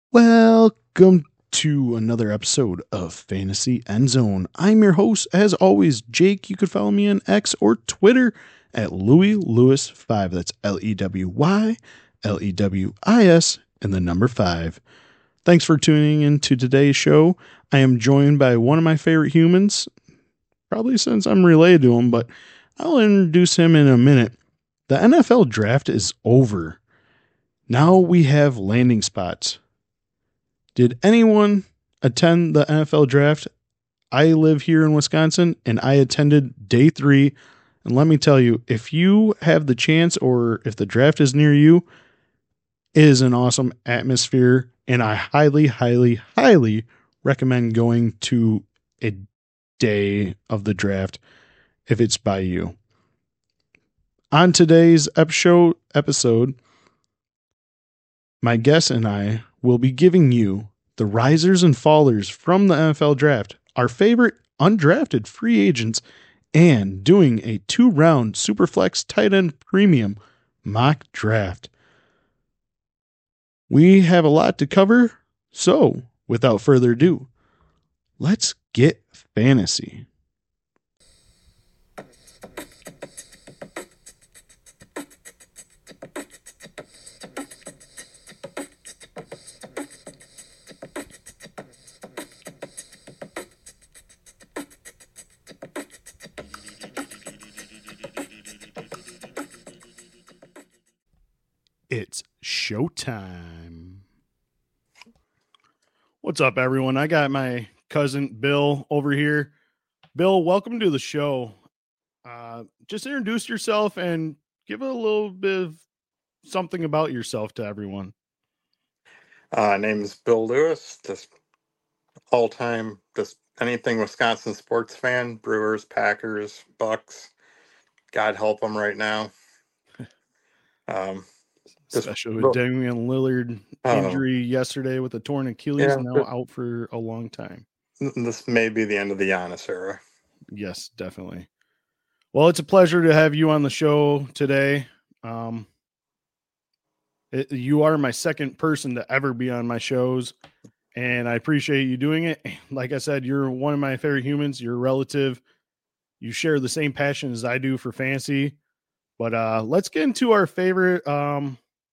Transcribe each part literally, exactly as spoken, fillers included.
Welcome to another episode of Fantasy End Zone. I'm your host, as always, Jake. You could follow me on X or Twitter at Louis Lewis five. That's L E W Y L E W I S and the number five. Thanks for tuning in to today's show. I am joined by one of my favorite humans, probably since I'm related to him, but I'll introduce him in a minute. The N F L draft is over. Now we have landing spots. Did anyone attend the N F L draft? I live here in Wisconsin and I attended day three. And let me tell you, if you have the chance or if the draft is near you, it is an awesome atmosphere. And I highly, highly, highly recommend going to a day of the draft if it's by you. On today's episode, episode, my guest and I will be giving you the risers and fallers from the N F L draft, our favorite undrafted free agents, and doing a two-round Superflex tight end premium mock draft. We have a lot to cover, so without further ado, let's get fantasy. It's showtime. What's up, everyone? I got my cousin Bill over here. Bill, welcome to the show. Uh, just introduce yourself and give a little bit of something about yourself to everyone. Uh, name is Bill Lewis, just all-time, just anything Wisconsin sports fan, Brewers, Packers, Bucks. God help them right now. Um, Especially with Damian Lillard injury uh, yesterday with a torn Achilles, yeah, now out for a long time. This may be the end of the Giannis era. Yes, definitely. Well, it's a pleasure to have you on the show today. Um, it, you are my second person to ever be on my shows, and I appreciate you doing it. Like I said, you're one of my favorite humans. You're a relative. You share the same passion as I do for fantasy. But uh, let's get into our favorite um,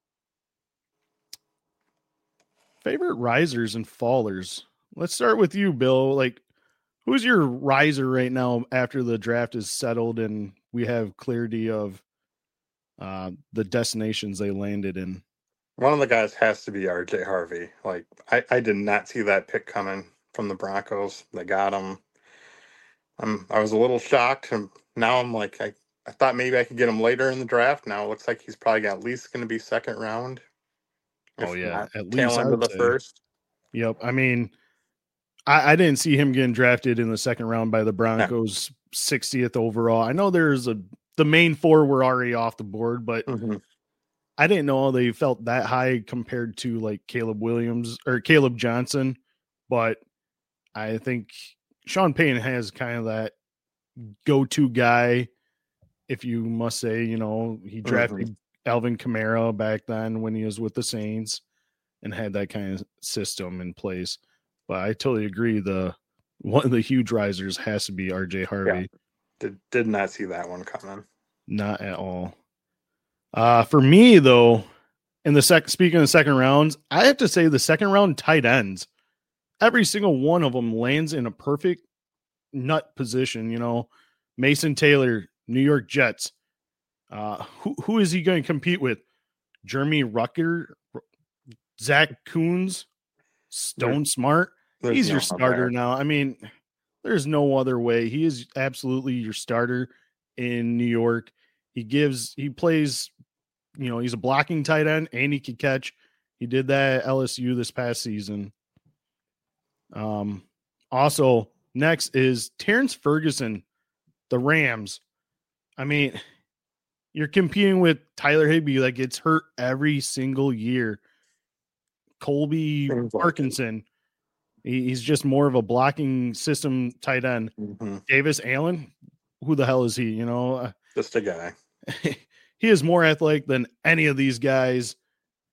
favorite risers and fallers. Let's start with you, Bill. Like, who's your riser right now after the draft is settled and we have clarity of uh, the destinations they landed in? One of the guys has to be R J Harvey. Like, I, I did not see that pick coming from the Broncos. They got him. I'm, I was a little shocked, and now I'm like, I, I thought maybe I could get him later in the draft. Now it looks like he's probably at least going to be second round. Oh, yeah, at tail least end of the say. first. Yep. I mean, I, I didn't see him getting drafted in the second round by the Broncos, no. sixtieth overall. I know there's a the main four were already off the board, but mm-hmm. I didn't know they felt that high compared to like Caleb Williams or Caleb Johnson. But I think Sean Payton has kind of that go-to guy, if you must say. You know, he drafted mm-hmm. Alvin Kamara back then when he was with the Saints and had that kind of system in place. But I totally agree. The one of the huge risers has to be R J Harvey. Yeah. Did did not see that one coming. Not at all. Uh, for me though, in the second, speaking of the second rounds, I have to say the second round tight ends, every single one of them lands in a perfect nut position. You know, Mason Taylor, New York Jets. Uh, who who is he going to compete with? Jeremy Rucker, Zach Kuhns, Stone there, Smart. He's no your starter now. I mean, there's no other way. He is absolutely your starter in New York. He gives, he plays, you know, he's a blocking tight end and he can catch. He did that at L S U this past season. Um, also, next is Terrence Ferguson, the Rams. I mean, you're competing with Tyler Higbee that gets hurt every single year. Colby Parkinson. He's just more of a blocking system tight end. Mm-hmm. Davis Allen, who the hell is he? You know, just a guy. He is more athletic than any of these guys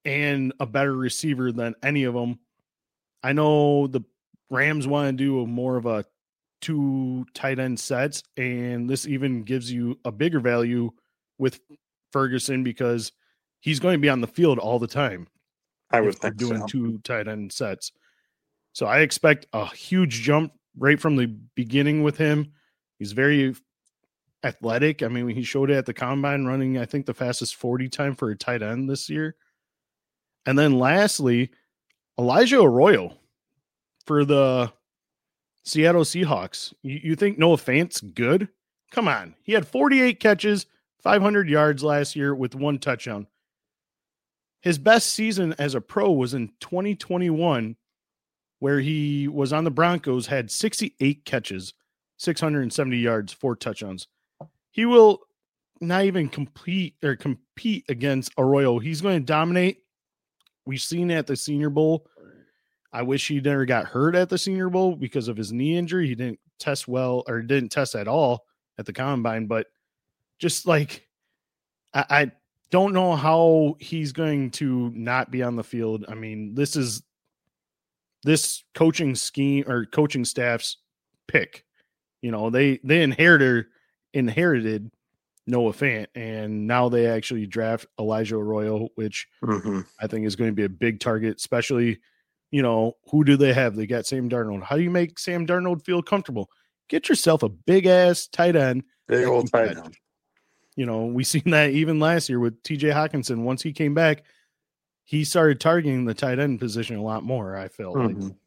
and a better receiver than any of them. I know the Rams want to do a more of a two tight end sets, and this even gives you a bigger value with Ferguson because he's going to be on the field all the time. I would think doing so. two tight end sets. So I expect a huge jump right from the beginning with him. He's very athletic. I mean, he showed it at the combine running, I think, the fastest forty time for a tight end this year. And then lastly, Elijah Arroyo for the Seattle Seahawks. You, you think Noah Fant's good? Come on. He had forty-eight catches, five hundred yards last year with one touchdown. His best season as a pro was in twenty twenty-one, where he was on the Broncos, had sixty-eight catches, six hundred seventy yards, four touchdowns. He will not even compete or compete against Arroyo. He's going to dominate. We've seen it at the Senior Bowl. I wish he never got hurt at the Senior Bowl because of his knee injury. He didn't test well or didn't test at all at the combine, but just like, I, I don't know how he's going to not be on the field. I mean, this is this coaching scheme or coaching staff's pick. You know, they, they inherited, inherited Noah Fant, and now they actually draft Elijah Arroyo, which mm-hmm. I think is going to be a big target, especially, you know, who do they have? They got Sam Darnold. How do you make Sam Darnold feel comfortable? Get yourself a big ass tight end. Big old tight end. You know, we seen that even last year with T J Hawkinson. Once he came back, he started targeting the tight end position a lot more, I feel mm-hmm. like.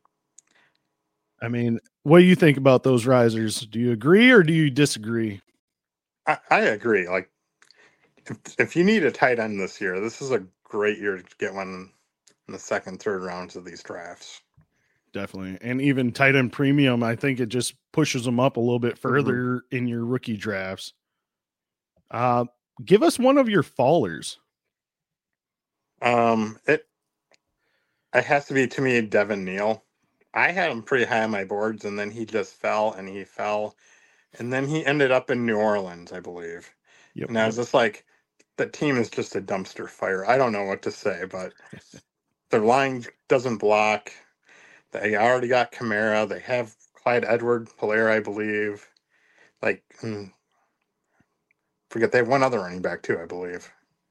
I mean, what do you think about those risers? Do you agree or do you disagree? I, I agree. Like, if, if you need a tight end this year, this is a great year to get one in the second, third rounds of these drafts. Definitely. And even tight end premium, I think it just pushes them up a little bit further mm-hmm. in your rookie drafts. Uh, give us one of your fallers. Um, it, it has to be, to me, Devin Neal. I had him pretty high on my boards, and then he just fell, and he fell. And then he ended up in New Orleans, I believe. Yep. And I was just like, the team is just a dumpster fire. I don't know what to say, but their line doesn't block. They already got Kamara. They have Clyde Edwards-Helaire, I believe. Like, mm, forget, they have one other running back, too, I believe.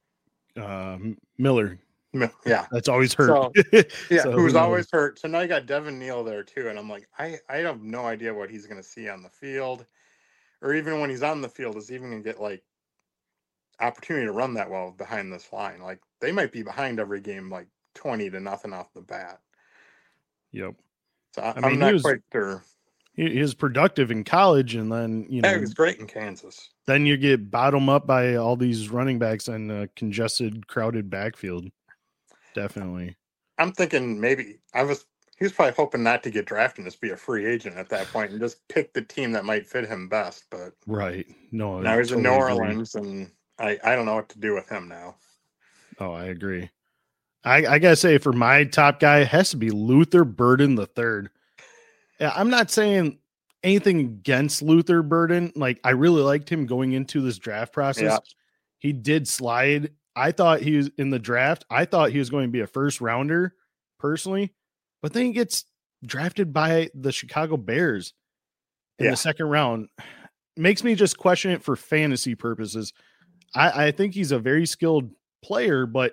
Uh, Miller. Yeah. That's always hurt. So, yeah, so who's always hurt. So now you got Devin Neal there, too. And I'm like, I, I have no idea what he's going to see on the field. Or even when he's on the field, is even going to get, like, opportunity to run that well behind this line. Like, they might be behind every game, like, twenty to nothing off the bat. Yep. So I, I mean, I'm not was, quite sure. He, he was productive in college, and then, you know. Yeah, he was great in Kansas. Then you get bottomed up by all these running backs and a congested, crowded backfield. Definitely. I'm thinking maybe, I was, he was probably hoping not to get drafted and just be a free agent at that point and just pick the team that might fit him best. But right. No, now he's totally in New Orleans, agree. and I, I don't know what to do with him now. Oh, I agree. I, I gotta say, for my top guy, it has to be Luther Burden the third. Yeah, I'm not saying anything against Luther Burden. Like, I really liked him going into this draft process. Yeah. He did slide. I thought he was in the draft. I thought he was going to be a first rounder personally, but then he gets drafted by the Chicago Bears in yeah. the second round. Makes me just question it for fantasy purposes. I, I think he's a very skilled player, but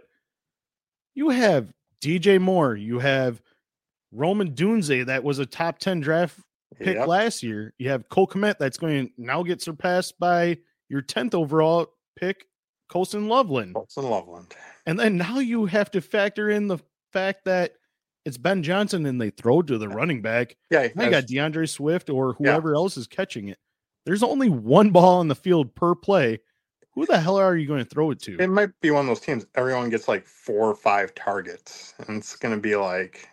you have D J Moore, you have Roman Dunze, that was a top ten draft pick yep. last year. You have Cole Kmet, that's going to now get surpassed by your tenth overall pick, Colston Loveland. Colston Loveland. And then now you have to factor in the fact that it's Ben Johnson and they throw to the running back. Yeah. I got DeAndre Swift or whoever yeah. else is catching it. There's only one ball on the field per play. Who the hell are you going to throw it to? It might be one of those teams. Everyone gets like four or five targets, and it's going to be like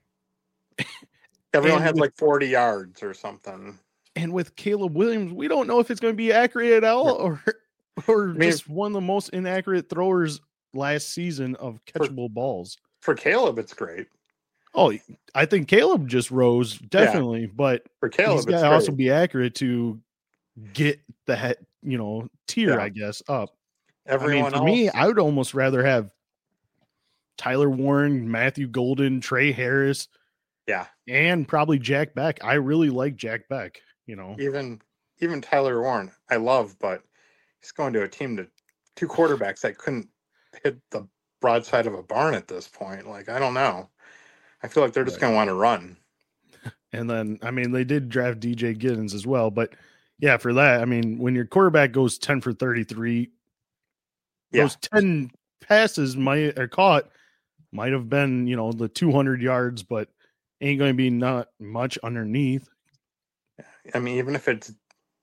everyone has with, like forty yards or something. And with Caleb Williams, we don't know if it's going to be accurate at all, or or I mean, just one of the most inaccurate throwers last season of catchable for, balls. For Caleb, it's great. Oh, I think Caleb just rose definitely, yeah. but for Caleb, he's got to also be accurate to get that, you know, tier, yeah. I guess, up. Everyone I mean, for else, me, I would almost rather have Tyler Warren, Matthew Golden, Trey Harris, Yeah, and probably Jack Beck. I really like Jack Beck, you know. even even Tyler Warren, I love, but he's going to a team to two quarterbacks that couldn't hit the broadside of a barn at this point. Like, I don't know. I feel like they're just Right. going to want to run. And then, I mean, they did draft D J Giddens as well. But yeah, for that, I mean, when your quarterback goes ten for thirty-three, Yeah. those ten passes might are caught might have been, you know, the two hundred yards, but ain't going to be not much underneath. I mean, even if it's,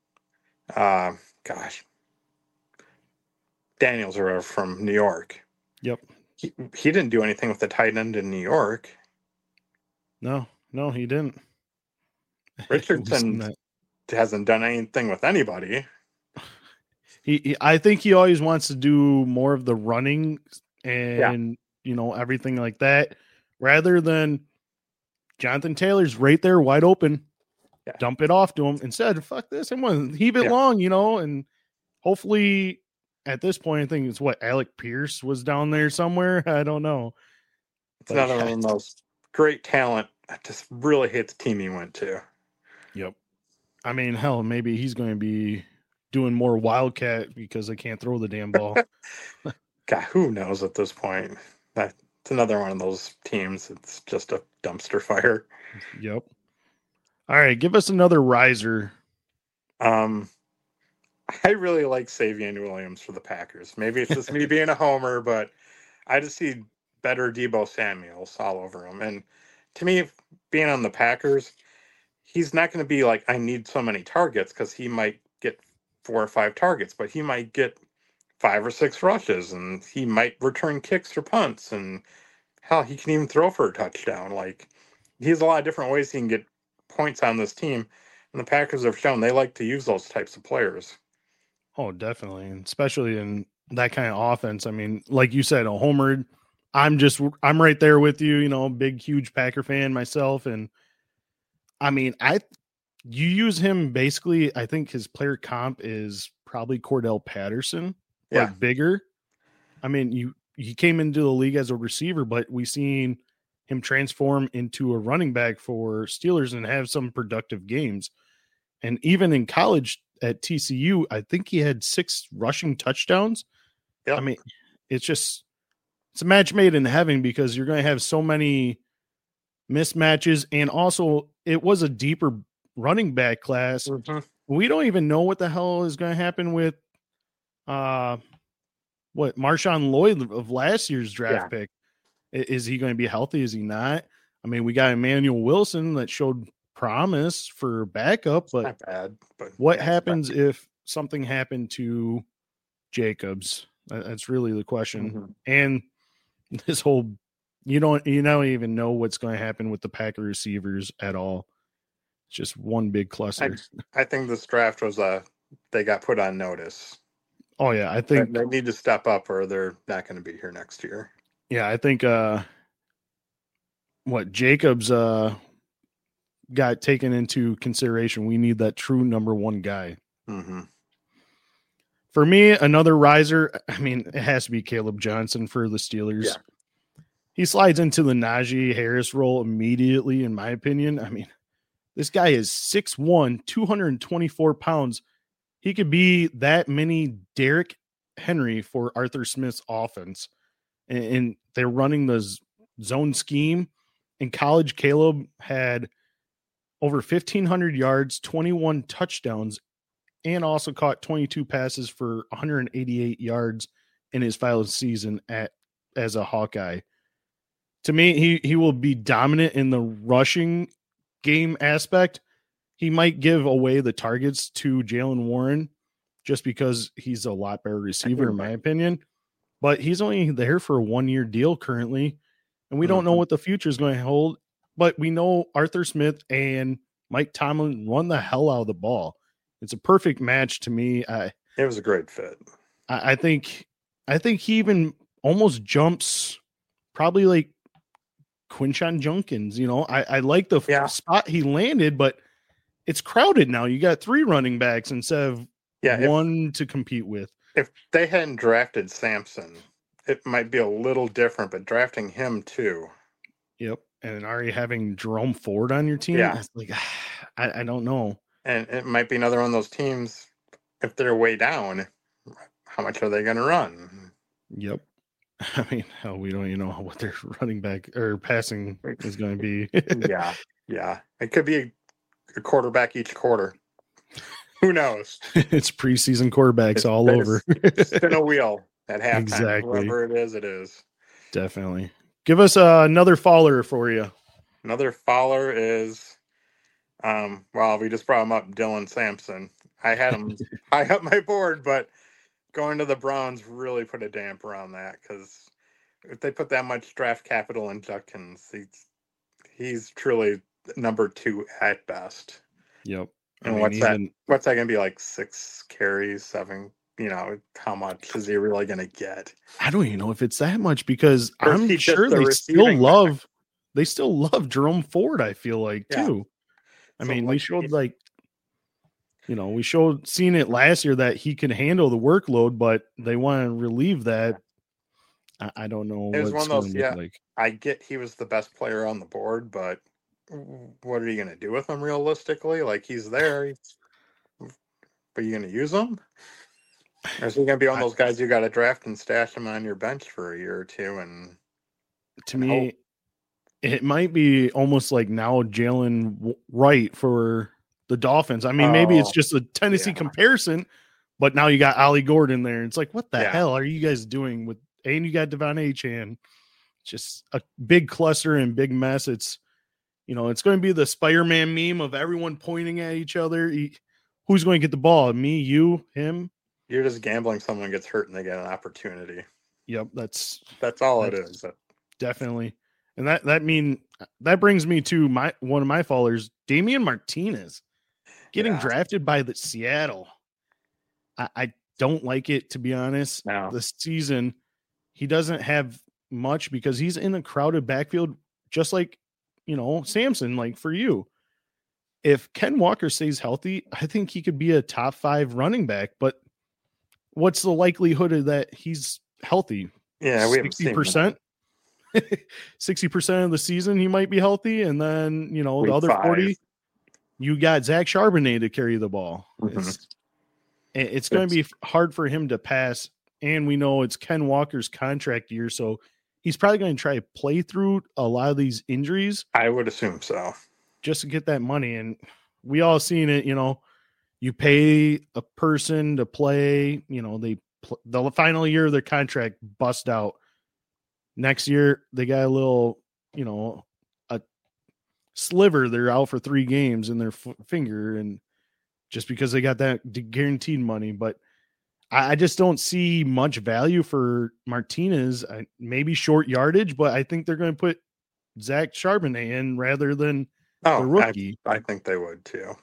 uh, gosh, Daniels or from New York. Yep. He, he didn't do anything with the tight end in New York. No, no, he didn't. Richardson hasn't done anything with anybody. He, he, I think he always wants to do more of the running and, yeah. you know, everything like that, rather than Jonathan Taylor's right there wide open. Yeah. Dump it off to him instead. Fuck this. I'm going to heave it yeah. long, you know, and hopefully at this point, I think it's what Alec Pierce was down there somewhere. I don't know. It's but another yeah. one of those great talent. I just really hate the team he went to. Yep. I mean, hell, maybe he's going to be doing more Wildcat because they can't throw the damn ball. God, who knows at this point? That's another one of those teams. It's just a dumpster fire. Yep. All right, give us another riser. Um, I really like Savion Williams for the Packers. Maybe it's just me being a homer, but I just see better Deebo Samuels all over him. And to me, being on the Packers, he's not going to be like, I need so many targets, because he might get four or five targets, but he might get five or six rushes, and he might return kicks or punts, and hell, he can even throw for a touchdown. Like, he has a lot of different ways he can get points on this team, and the Packers have shown they like to use those types of players. Oh, definitely, and especially in that kind of offense. I mean, like you said, a homered. I'm just, I'm right there with you. You know, big, huge Packer fan myself, and I mean, I, you use him basically. I think his player comp is probably Cordell Patterson, yeah, like bigger. I mean, you he came into the league as a receiver, but we seen him transform into a running back for Steelers and have some productive games. And even in college at T C U, I think he had six rushing touchdowns. Yep. I mean, it's just, it's a match made in heaven, because you're going to have so many mismatches. And also, it was a deeper running back class. Mm-hmm. We don't even know what the hell is going to happen with uh, what Marshawn Lloyd of last year's draft yeah. pick. Is he going to be healthy? Is he not? I mean, we got Emmanuel Wilson that showed promise for backup, but, not bad, but what yeah, happens if something happened to Jacobs? That's really the question. Mm-hmm. And this whole, you don't, you don't even know what's going to happen with the Packer receivers at all. It's just one big cluster. I, I think this draft was a, they got put on notice. Oh yeah. I think they, they need to step up, or they're not going to be here next year. Yeah, I think uh, what Jacobs uh, got taken into consideration. We need that true number one guy. Mm-hmm. For me, another riser, I mean, it has to be Caleb Johnson for the Steelers. Yeah. He slides into the Najee Harris role immediately, in my opinion. I mean, this guy is six one, two hundred twenty-four pounds. He could be that mini Derrick Henry for Arthur Smith's offense. And they're running the zone scheme. In college, Caleb had over fifteen hundred yards, twenty-one touchdowns, and also caught twenty-two passes for one hundred eighty-eight yards in his final season at as a Hawkeye. To me, he, he will be dominant in the rushing game aspect. He might give away the targets to Jaylen Warren just because he's a lot better receiver, in my opinion. But he's only there for a one-year deal currently, and we don't know what the future is going to hold. But we know Arthur Smith and Mike Tomlin run the hell out of the ball. It's a perfect match to me. I, it was a great fit. I, I think I think he even almost jumps probably like Quinshon Judkins. You know, I, I like the yeah. spot he landed, but it's crowded now. You got three running backs instead of yeah, one if- to compete with. If they hadn't drafted Sampson, it might be a little different, but drafting him too. Yep. And already having Jerome Ford on your team, Yeah. it's like, I, I don't know. And it might be another one of those teams, if they're way down, how much are they going to run? Yep. I mean, hell, we don't even know what their running back or passing is going to be. yeah. Yeah. It could be a, a quarterback each quarter. Who knows? It's preseason quarterbacks it's, all over. Spin a wheel at halftime. Exactly. Whoever it is, it is. Definitely. Give us uh, another faller for you. Another faller is, um, well, we just brought him up, Dylan Sampson. I had him high up my board, but going to the Browns really put a damper on that because if they put that much draft capital in Judkins, he's, he's truly number two at best. Yep. I and mean, what's even, that? What's that going to be like? Six carries, seven. You know, how much is he really going to get? I don't even know if it's that much because I'm sure they still love. Back? They still love Jerome Ford. I feel like yeah. too. I so mean, like, we showed like, you know, we showed seen it last year that he can handle the workload, but they want to relieve that. I, I don't know. It was one of those. Yeah, like. I get he was the best player on the board, but what are you going to do with him realistically? Like he's there, he's, but you going to use him? Or is he going to be one of those guys you got to draft and stash him on your bench for a year or two? And to and me, hope? It might be almost like now Jalen Wright for the Dolphins. I mean, oh, maybe it's just a Tennessee yeah. comparison, but now you got Ollie Gordon there. It's like, what the yeah. hell are you guys doing with? And you got Devon Achane. Just a big cluster and big mess. It's you know, it's going to be the Spider-Man meme of everyone pointing at each other. He, who's going to get the ball? Me, you, him? You're just gambling someone gets hurt and they get an opportunity. Yep, that's that's all that's it is. Definitely. And that that mean that brings me to my one of my fallers, Damian Martinez, getting yeah. drafted by the Seattle. I, I don't like it, to be honest. No. This season, he doesn't have much because he's in a crowded backfield, just like you know, Samson, like for you. If Ken Walker stays healthy, I think he could be a top five running back, but what's the likelihood of that he's healthy? Yeah, we sixty percent. sixty percent of the season he might be healthy, and then you know, Week the other five. forty, you got Zach Charbonnet to carry the ball. Mm-hmm. It's, it's going to be hard for him to pass, and we know it's Ken Walker's contract year, so he's probably going to try to play through a lot of these injuries. I would assume so. Just to get that money. And we all seen it, you know, you pay a person to play, you know, they the final year of their contract bust out. Next year, they got a little, you know, a sliver. They're out for three games in their f- finger. And just because they got that guaranteed money, but I, I just don't see much value for Martinez. I, maybe short yardage, but I think they're going to put Zach Charbonnet in rather than oh, the rookie. I, I think they would too.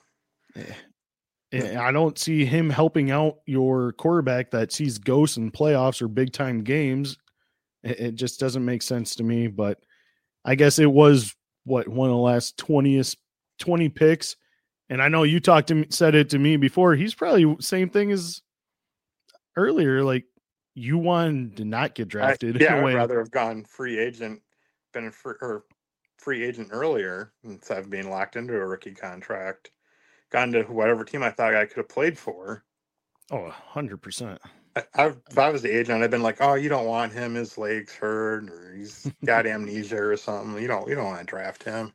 Yeah. I don't see him helping out your quarterback that sees ghosts in playoffs or big time games. It, it just doesn't make sense to me, but I guess it was what one of the last twentieth, twenty picks. And I know you talked to me, said it to me before. He's probably same thing as earlier. Like you wanted to not get drafted. I, yeah, I'd rather have gone free agent, been a free, or free agent earlier instead of being locked into a rookie contract. Gone to whatever team I thought I could have played for. Oh, one hundred percent. I, I, if I was the agent, I'd been like, "Oh, you don't want him. His legs hurt, or he's got amnesia or something. You don't, you don't want to draft him."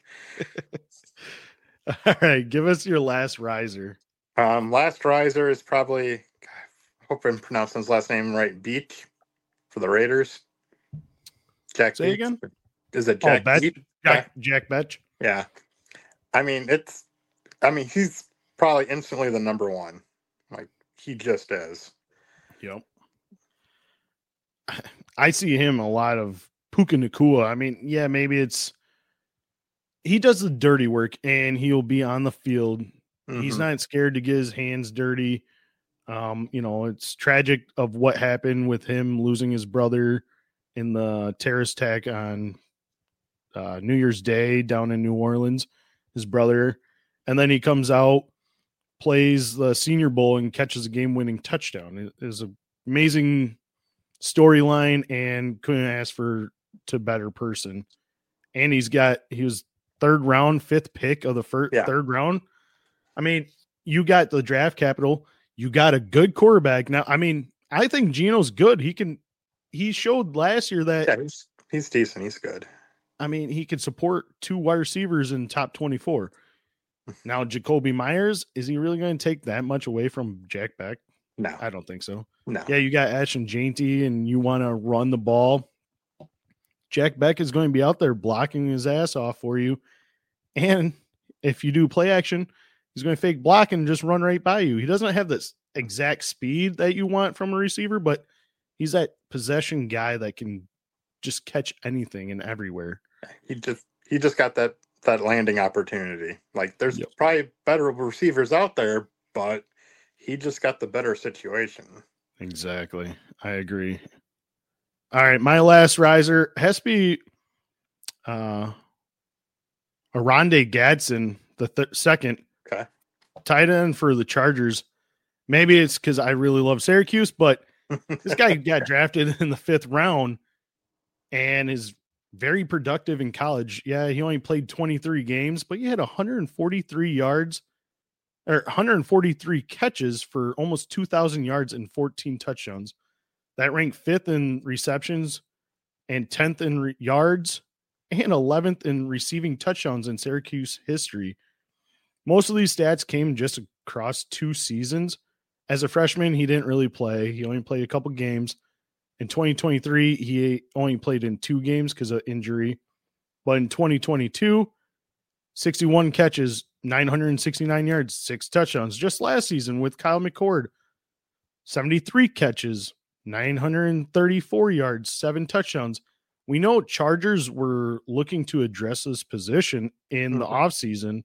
All right, give us your last riser. Um, last riser is probably, I hope I'm pronouncing his last name right, Beach for the Raiders. Jack. Say Beach. Again. Is it Jack? Oh, Jack, Jack, Jack Betch. Yeah, I mean it's. I mean, he's probably instantly the number one. Like, he just is. Yep. I see him a lot of Puka Nacua. I mean, yeah, maybe it's he does the dirty work and he'll be on the field. Mm-hmm. He's not scared to get his hands dirty. Um, you know, it's tragic of what happened with him losing his brother in the terrorist attack on uh, New Year's Day down in New Orleans. His brother. And then he comes out, plays the Senior Bowl, and catches a game-winning touchdown. It is an amazing storyline and couldn't ask for to better person. And he's got, he was third round, fifth pick of the first Yeah. third round. I mean, you got the draft capital. You got a good quarterback. Now, I mean, I think Geno's good. He can, he showed last year that, Yeah, he's, he's decent. He's good. I mean, he could support two wide receivers in top twenty-four. Now, Jacoby Myers, is he really going to take that much away from Jack Beck? No. I don't think so. No. Yeah, you got Ashton Janty and you want to run the ball. Jack Beck is going to be out there blocking his ass off for you. And if you do play action, he's going to fake block and just run right by you. He doesn't have this exact speed that you want from a receiver, but he's that possession guy that can just catch anything and everywhere. He just he just got that that landing opportunity. Like there's Yep. probably better receivers out there, but he just got the better situation. Exactly. I agree. All right, my last riser has to be uh Arande Gadsden, the th- second Okay. tight end for the Chargers. Maybe it's because I really love Syracuse, but this guy got drafted in the fifth round and is very productive in college. Yeah, he only played twenty-three games, but he had one hundred forty-three yards or one hundred forty-three catches for almost two thousand yards and fourteen touchdowns. That ranked fifth in receptions and tenth in re- yards and eleventh in receiving touchdowns in Syracuse history. Most of these stats came just across two seasons. As a freshman, he didn't really play. He only played a couple games. In twenty twenty-three, he only played in two games because of injury. But in twenty twenty-two, sixty-one catches, nine hundred sixty-nine yards, six touchdowns. Just last season with Kyle McCord, seventy-three catches, nine hundred thirty-four yards, seven touchdowns. We know Chargers were looking to address this position in mm-hmm. the offseason.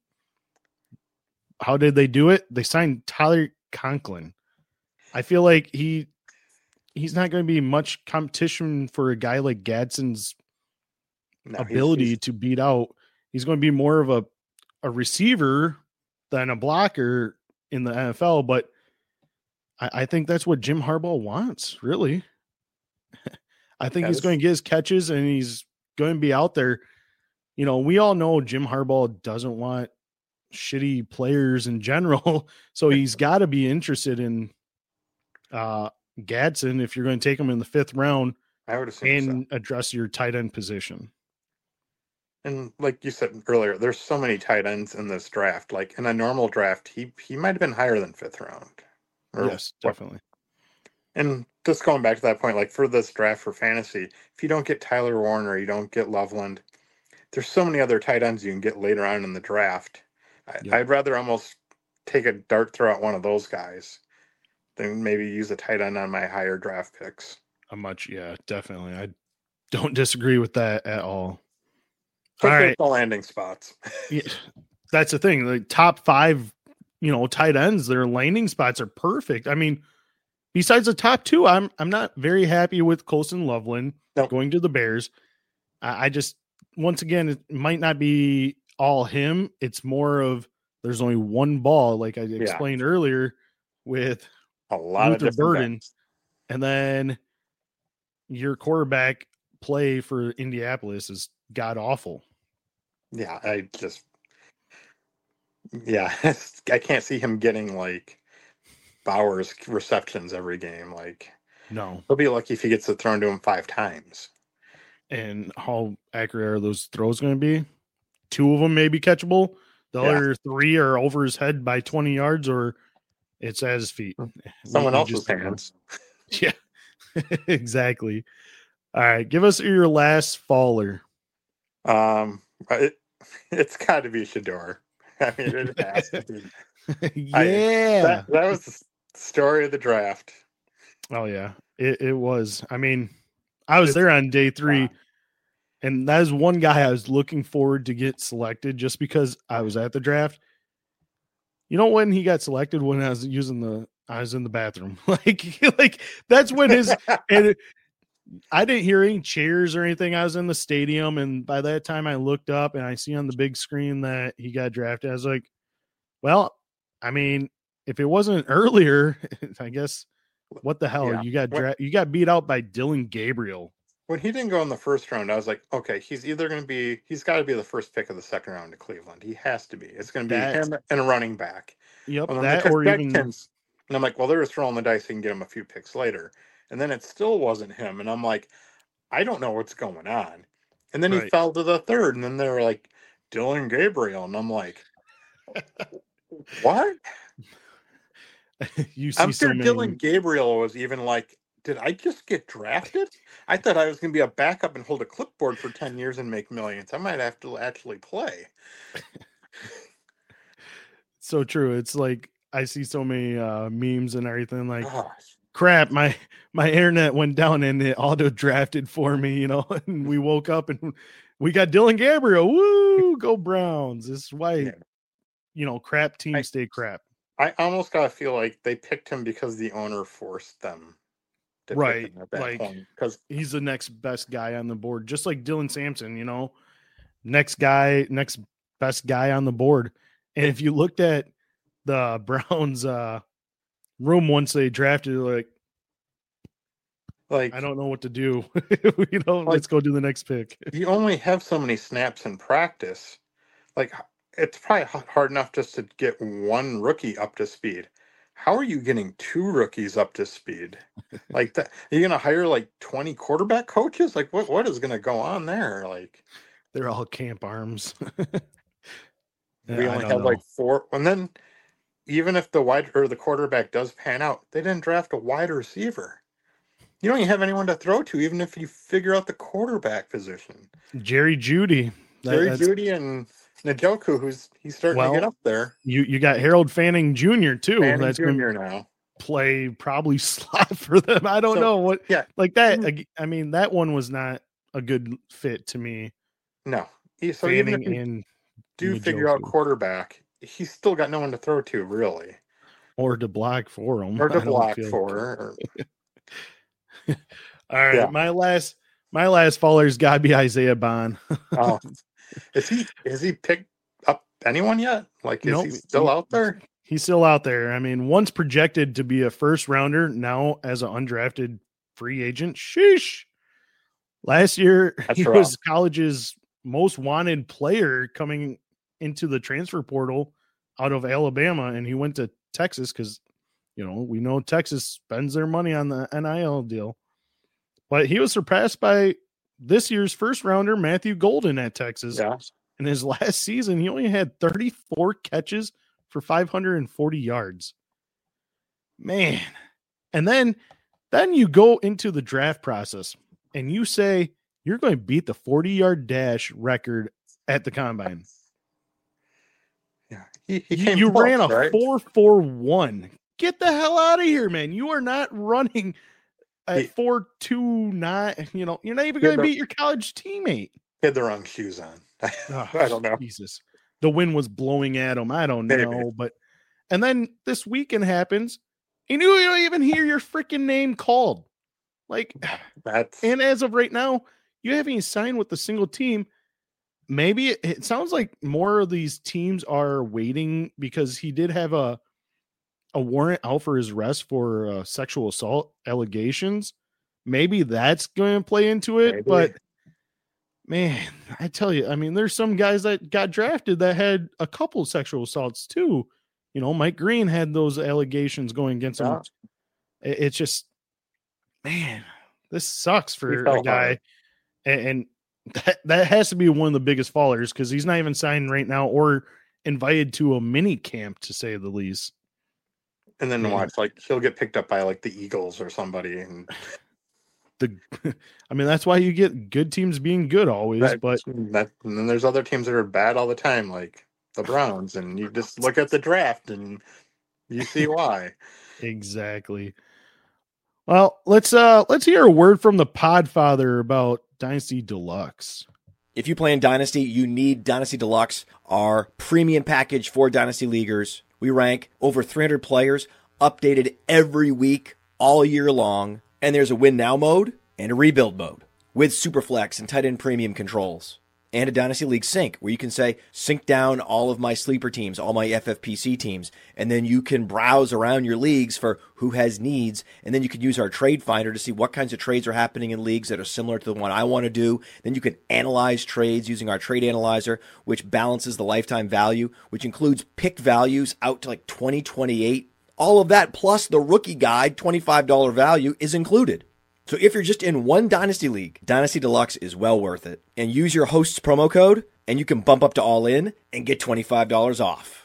How did they do it? They signed Tyler Conklin. I feel like he he's not going to be much competition for a guy like Gadsden's no, ability he's, he's... to beat out. He's going to be more of a, a receiver than a blocker in the N F L, but I, I think that's what Jim Harbaugh wants, really. I think yes. he's going to get his catches and he's going to be out there. You know, we all know Jim Harbaugh doesn't want shitty players in general, so he's got to be interested in uh, Gadsden if you're going to take him in the fifth round. I would assume and so. Address your tight end position. And like you said earlier, there's so many tight ends in this draft. Like in a normal draft, he he might have been higher than fifth round. Yes, definitely. What? And just going back to that point, like for this draft for fantasy, if you don't get Tyler Warner, you don't get Loveland, there's so many other tight ends you can get later on in the draft. Yep. I'd rather almost take a dart throw at one of those guys than maybe use a tight end on my higher draft picks. A much, yeah, definitely. I don't disagree with that at all. All right, the landing spots. Yeah, that's the thing. The top five, you know, tight ends, their landing spots are perfect. I mean, besides the top two, I'm I'm not very happy with Colston Loveland nope. going to the Bears. I, I just, once again, it might not be all him. It's more of there's only one ball, like I explained yeah. earlier, with a lot Luther of Burden, guys. And then your quarterback play for Indianapolis is god awful. Yeah, I just, yeah, I can't see him getting like Bowers receptions every game. Like, no, he'll be lucky if he gets it thrown to him five times. And how accurate are those throws going to be? Two of them may be catchable. The yeah. other three are over his head by twenty yards, or it's at his feet. Someone else's hands. Yeah, exactly. All right, give us your last faller. Um, it, it's got to be Shedeur. I mean, it has to be. Yeah, I, that, that was the story of the draft. Oh yeah, it it was. I mean, I was it's, there on day three, wow. and that is one guy I was looking forward to get selected just because I was at the draft. You know when he got selected? When I was using the, I was in the bathroom. like, like that's when his. and it, I didn't hear any cheers or anything. I was in the stadium, and by that time, I looked up and I see on the big screen that he got drafted. I was like, "Well, I mean, if it wasn't earlier, I guess What the hell? Yeah. You got When, dra- you got beat out by Dylan Gabriel. when he didn't go in the first round, I was like, okay, he's either going to be, he's got to be the first pick of the second round to Cleveland. He has to be. It's going to be That, him and a running back. yep, Well, then that they took or even Beckhams, and I'm like, well, they're just rolling the dice. They can get him a few picks later. And then it still wasn't him. And I'm like, I don't know what's going on. And then he right. fell to the third, and then they were like, Dylan Gabriel. And I'm like, what? You see I'm so sure many. Dylan Gabriel was even like, did I just get drafted? I thought I was going to be a backup and hold a clipboard for ten years and make millions. I might have to actually play. So true. It's like I see so many uh, memes and everything like, Gosh. crap, my my internet went down and it auto drafted for me, you know, and we woke up and we got Dylan Gabriel. Woo, go Browns. This is why, Yeah. you know, crap teams I- stay crap. I almost got to feel like they picked him because the owner forced them to Right, pick him at that like- point. Because He's the next best guy on the board, just like Dylan Sampson, you know, next guy, next best guy on the board. And if you looked at the Browns uh, room once they drafted, like, like I don't know what to do. you know, Like- let's go do the next pick. you only have so many snaps in practice. Like it's probably h- hard enough just to get one rookie up to speed. How are you getting two rookies up to speed? Like that, are you gonna hire like twenty quarterback coaches? Like what? What is gonna go on there? Like They're all camp arms. we Yeah, I only don't have know. like four, and then even if the wide or the quarterback does pan out, they didn't draft a wide receiver. You don't even have anyone to throw to, even if you figure out the quarterback position. Jerry Judy. That- Jerry that's- Judy and Njoku, who's he's starting Well, to get up there. You you got Harold Fanning Junior too. Manning that's going Junior to now. play probably slot for them. I don't So, know what. yeah. like that. Mhm. ag- I mean, that one was not a good fit to me. No. E- So even Fanning if you and do figure out Njoku. quarterback, he's still got no one to throw to, really. or to block for him. Or I to don't block feel- for. Or, All right, Yeah. my last my last faller's got to be Isaiah Bond. oh. Is he is he picked up anyone yet? Like is Nope. he still He- out there? He's still out there. I mean, once projected to be a first rounder, now as an undrafted free agent. Sheesh. Last year, That's he rough. was college's most wanted player coming into the transfer portal out of Alabama, and he went to Texas because, you know, we know Texas spends their money on the N I L deal. But he was surpassed by this year's first rounder, Matthew Golden at Texas. Yeah. In his last season, he only had thirty-four catches for five hundred forty yards. Man. And then then you go into the draft process and you say you're going to beat the forty-yard dash record at the combine. Yeah. He, he You, came you close, ran a right? four four one. Get the hell out of here, man. You are not running at He- four two nine. You know, you're not even Yeah, going to but- beat your college teammate. He had the wrong shoes on. Oh, I don't know. Jesus. The wind was blowing at him. I don't Maybe. know. But and then this weekend happens, and you don't even hear your freaking name called. Like, That's and as of right now, you haven't even signed with a single team. Maybe it, it sounds like more of these teams are waiting because he did have a a warrant out for his arrest for uh, sexual assault allegations. Maybe that's going to play into it, Maybe. but man, I tell you, I mean, there's some guys that got drafted that had a couple sexual assaults too. You know, Mike Green had those allegations going against him. Yeah. It- It's just, man, this sucks for He fell a guy. hard. And, and that, that has to be one of the biggest fallers because he's not even signed right now or invited to a mini camp, to say the least. and then Man. watch like he'll get picked up by like the Eagles or somebody, and The, I mean, that's why you get good teams being good always, that, but that and then there's other teams that are bad all the time, like the Browns, and you just look at the draft and you see why. exactly. Well, let's uh let's hear a word from the Podfather about Dynasty Deluxe. If you play in Dynasty, you need Dynasty Deluxe, our premium package for Dynasty Leaguers. We rank over three hundred players, updated every week, all year long. And there's a win now mode and a rebuild mode with Superflex and tight end premium controls. and a Dynasty League sync, where you can say, sync down all of my sleeper teams, all my F F P C teams, and then you can browse around your leagues for who has needs, and then you can use our trade finder to see what kinds of trades are happening in leagues that are similar to the one I want to do. Then you can analyze trades using our trade analyzer, which balances the lifetime value, which includes picked values out to like twenty twenty-eight. All of that plus the rookie guide, twenty-five dollars value, is included. So if you're just in one Dynasty League, Dynasty Deluxe is well worth it. And use your host's promo code, and you can bump up to All In and get twenty-five dollars off.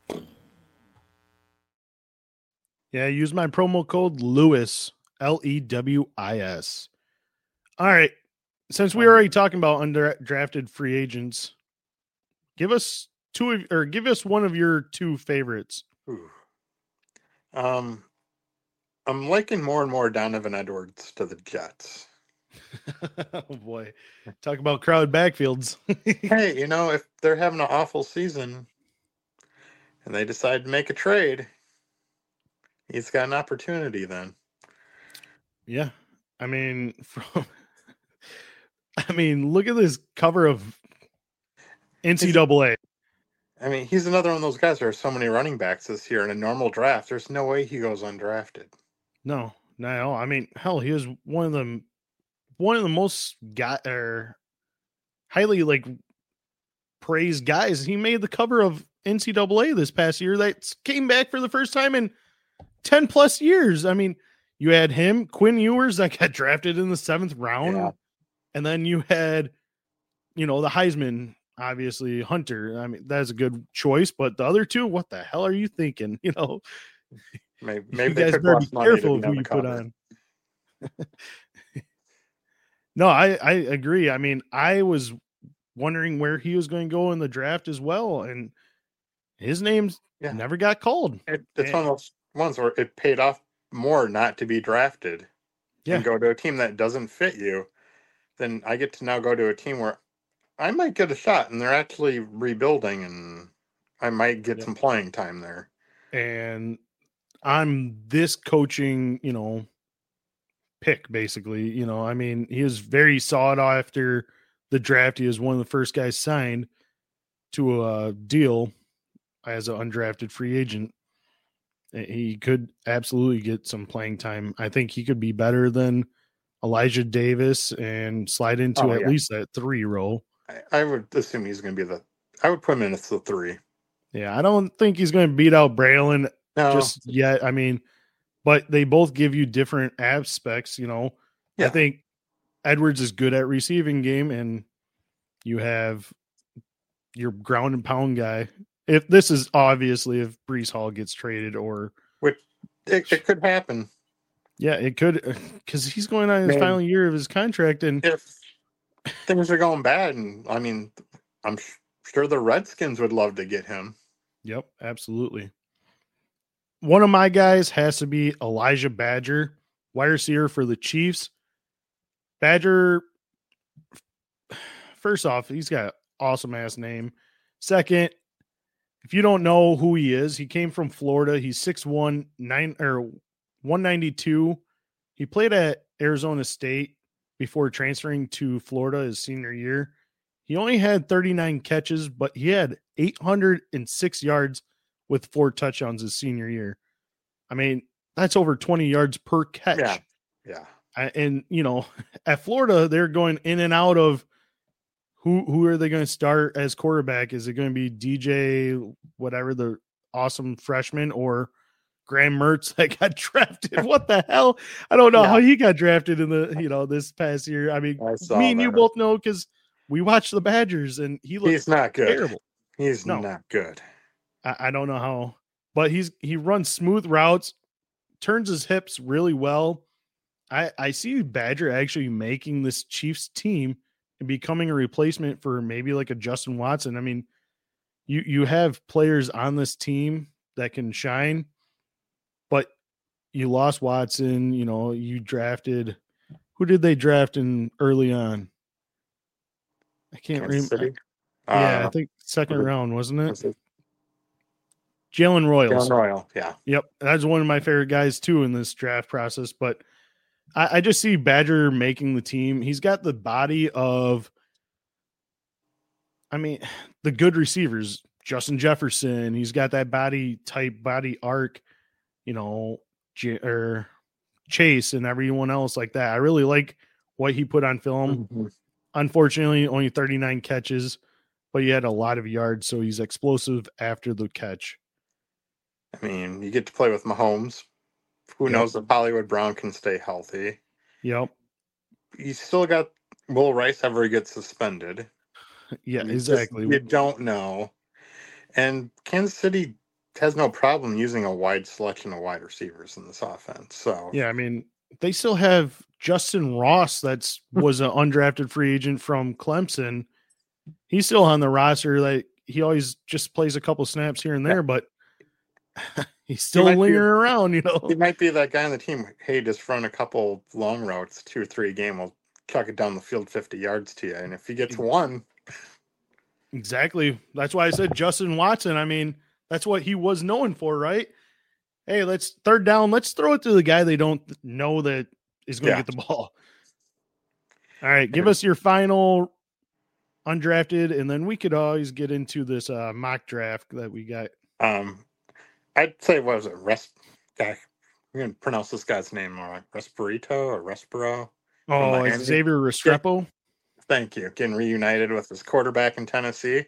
Yeah, use my promo code Lewis, L E W I S. All right. Since we were already talking about undrafted free agents, give us two of, or give us one of your two favorites. Ooh. Um, I'm liking more and more Donovan Edwards to the Jets. Oh boy, talk about crowded backfields. Hey, you know, if they're having an awful season and they decide to make a trade, he's got an opportunity then. Yeah, I mean, from, I mean, look at this cover of N C double A. I mean, he's another one of those guys. There are so many running backs this year in a normal draft. There's no way he goes undrafted. No, not at all. I mean, hell, he was one of the one of the most got or highly like praised guys. He made the cover of N C double A this past year. That came back for the first time in ten plus years. I mean, you had him, Quinn Ewers, that got drafted in the seventh round, Yeah. and then you had, you know, the Heisman. Obviously, Hunter. I mean, that's a good choice, but the other two, what the hell are you thinking? You know, Maybe, maybe you they guys took better be less money to careful of be who on you the put cover. on. No, I, I agree. I mean, I was wondering where he was going to go in the draft as well, and his name's Yeah. never got called. It, it's And- one of those ones where it paid off more not to be drafted Yeah. and go to a team that doesn't fit you. Then I get to now go to a team where I might get a shot, and they're actually rebuilding, and I might get Yep. some playing time there. And I'm this coaching, you know, pick basically. You know, I mean, he was very sought after the draft. He was one of the first guys signed to a deal as an undrafted free agent. He could absolutely get some playing time. I think he could be better than Elijah Davis and slide into Oh, at yeah. least that three role. I, I would assume he's going to be the. I would put him in as the three. Yeah, I don't think he's going to beat out Braylon No, just yet. I mean, but they both give you different aspects, you know. I Yeah. think Edwards is good at receiving game, and you have your ground and pound guy. If this is obviously if Breece Hall gets traded, or which it, it could happen yeah, it could, because he's going on his Man. final year of his contract, and if things are going bad. And I mean, I'm sh- sure the Redskins would love to get him. yep, absolutely. One of my guys has to be Elijah Badger, wide receiver for the Chiefs. Badger, first off, he's got an awesome ass name. Second, if you don't know who he is, he came from Florida. He's six one, nine or one ninety-two. He played at Arizona State before transferring to Florida his senior year. He only had thirty-nine catches, but he had eight hundred six yards with four touchdowns his senior year. I mean, that's over twenty yards per catch. Yeah. Yeah. I, and, you know, at Florida, they're going in and out of who who are they going to start as quarterback? Is it going to be D J, whatever, the awesome freshman, or Graham Mertz that got drafted? What the hell? I don't know Yeah. how he got drafted in the, you know, this past year. I mean, I saw me and you that. both know because we watched the Badgers, and he looked He's not good. terrible. He's No. not good. I, I don't know how, but he's he runs smooth routes, turns his hips really well. I, I see Badger actually making this Chiefs team and becoming a replacement for maybe like a Justin Watson. I mean, you you have players on this team that can shine, but you lost Watson. You know, you drafted, who did they draft in early on? I can't Kansas remember. City. Yeah, I Uh, think second was it- round, wasn't it? was it Jalen Royals. John Royal. Yeah. Yep, that's one of my favorite guys too in this draft process. But I, I just see Badger making the team. He's got the body of I mean, the good receivers, Justin Jefferson, he's got that body type, body arc, you know, J- or Chase and everyone else like that. I really like what he put on film. Mhm. Unfortunately, only thirty-nine catches, but he had a lot of yards, so he's explosive after the catch. I mean, you get to play with Mahomes. Who Yep. knows if Hollywood Brown can stay healthy? Yep. You still got Will Rice ever he gets suspended. Yeah, You just- exactly. you don't know. And Kansas City has no problem using a wide selection of wide receivers in this offense. So Yeah, I mean, they still have Justin Ross that's was an undrafted free agent from Clemson. He's still on the roster. Like he always just plays a couple snaps here and there, but he's still might be- lingering around, you know. he might be that guy on the team. Hey, just run a couple long routes, two or three a game. We'll chuck it down the field fifty yards to you. And if he gets one, Exactly. That's why I said Justin Watson. I mean, that's what he was known for, right? Hey, let's third down. Let's throw it to the guy they don't know that is going to Yeah. get the ball. All right, give us your final undrafted, and then we could always get into this uh, mock draft that we got. um, I'd say, what was it? Res- guy. I'm going to pronounce this guy's name more. Respirito or Respiro? Oh, Miami. is Xavier Restrepo? Thank you. Getting reunited with his quarterback in Tennessee.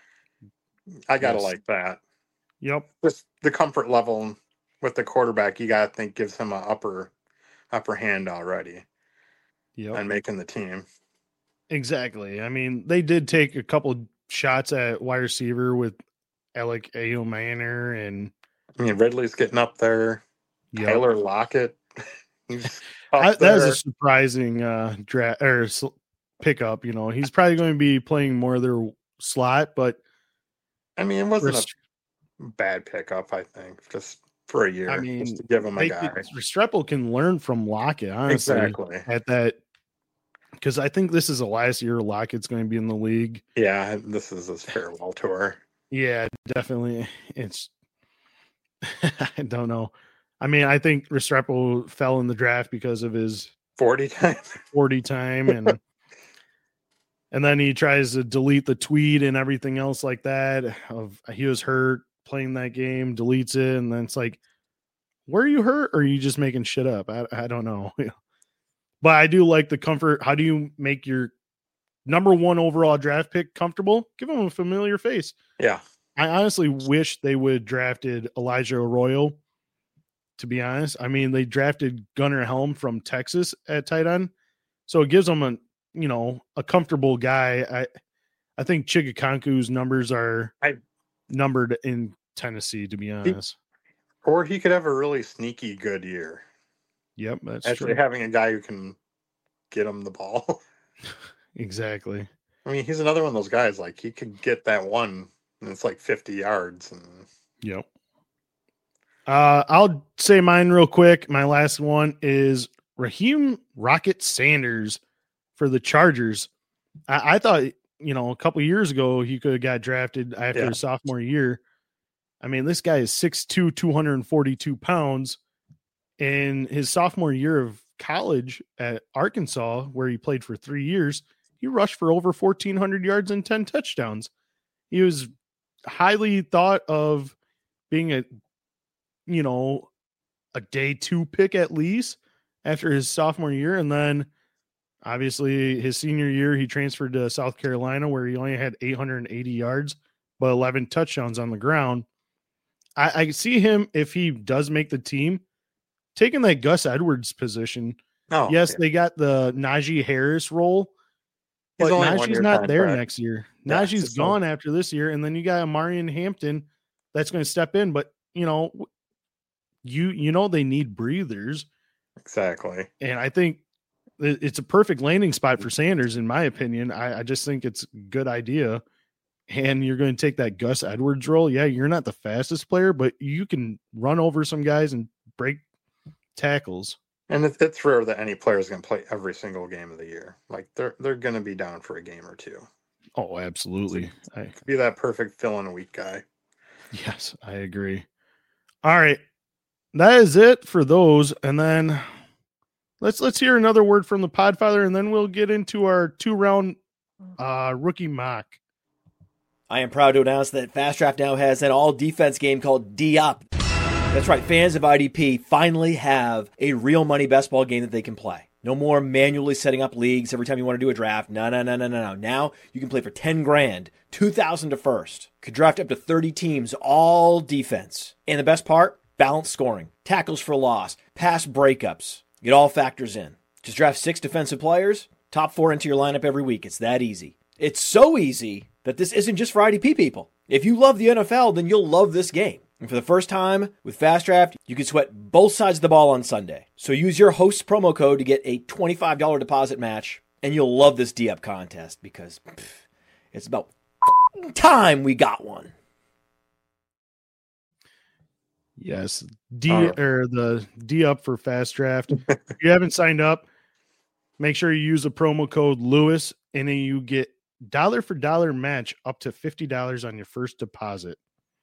I got to Yes. like that. Yep. Just the comfort level with the quarterback, you got to think gives him an upper upper hand already Yep. on making the team. Exactly. I mean, they did take a couple shots at wide receiver with Alec Ayo Manor and I mean, Ridley's getting up there. yep. Taylor Lockett. He's up I, that is there. a surprising uh, draft or s- pickup. You know, he's probably going to be playing more of their slot, but I mean, it wasn't Rest- a bad pickup, I think, just for a year. I mean, just to give him a they, guy. Restrepo can learn from Lockett, honestly, Exactly. at that because I think this is the last year Lockett's going to be in the league. Yeah, this is his farewell tour. Yeah, definitely. It's I don't know. I mean, I think Restrepo fell in the draft because of his forty times. forty time and and then he tries to delete the tweet and everything else like that of he was hurt playing that game, deletes it, and then it's like, were you hurt or are you just making shit up? I, I don't know. But I do like the comfort. How do you make your number one overall draft pick comfortable? Give him a familiar face. Yeah. I honestly wish they would have drafted Elijah Arroyo, to be honest. I mean, they drafted Gunnar Helm from Texas at tight end. So it gives them a, you know, a comfortable guy. I I think Chigakonku's numbers are I- numbered in Tennessee, to be honest. Or he could have a really sneaky good year. Yep, that's Actually, true. having a guy who can get him the ball. Exactly. I mean, he's another one of those guys, like, he could get that one, and it's like fifty yards. And Yep. Uh, I'll say mine real quick. My last one is Raheem Rocket Sanders for the Chargers. I, I thought, you know, a couple years ago he could have got drafted after Yeah. his sophomore year. I mean, this guy is six two, two hundred forty-two pounds. In his sophomore year of college at Arkansas, where he played for three years, he rushed for over fourteen hundred yards and ten touchdowns. He was highly thought of being a, you know, a day two pick at least after his sophomore year. And then obviously his senior year, he transferred to South Carolina where he only had eight hundred eighty yards, but eleven touchdowns on the ground. I, I see him, if he does make the team, taking that Gus Edwards position. no, Yes, yeah. they got the Najee Harris role, He's but only one Najee's year not there contract. next year. Yeah, Najee's just gone so- after this year, and then you got Amarian Hampton that's going to step in. But you know, you you know they need breathers, Exactly. and I think it- it's a perfect landing spot for Sanders, in my opinion. I, I just think it's a good idea. And you're going to take that Gus Edwards role. Yeah, you're not the fastest player, but you can run over some guys and break tackles. And it, it's rare that any player is going to play every single game of the year. Like, they're they're going to be down for a game or two. Oh, absolutely. I, Be that perfect fill in a week guy. yes, I agree. All right. That is it for those. And then let's let's hear another word from the Podfather, and then we'll get into our two round uh rookie mock. I am proud to announce that Fast Draft now has an all-defense game called D-Up. That's right, fans of I D P finally have a real money best ball game that they can play. No more manually setting up leagues every time you want to do a draft. No, no, no, no, no, no. Now you can play for ten grand, two thousand to first. Could draft up to thirty teams, all defense. And the best part, balanced scoring, tackles for loss, pass breakups. It all factors in. Just draft six defensive players, top four into your lineup every week. It's that easy. It's so easy that this isn't just for I D P people. If you love the N F L, then you'll love this game. And for the first time with Fast Draft, you can sweat both sides of the ball on Sunday. So use your host's promo code to get a twenty-five dollars deposit match, and you'll love this D-Up contest because pff, it's about time we got one. Yes, D Oh. or the D up for Fast Draft. If you haven't signed up, make sure you use the promo code Lewis, and then you get dollar for dollar match up to fifty dollars on your first deposit.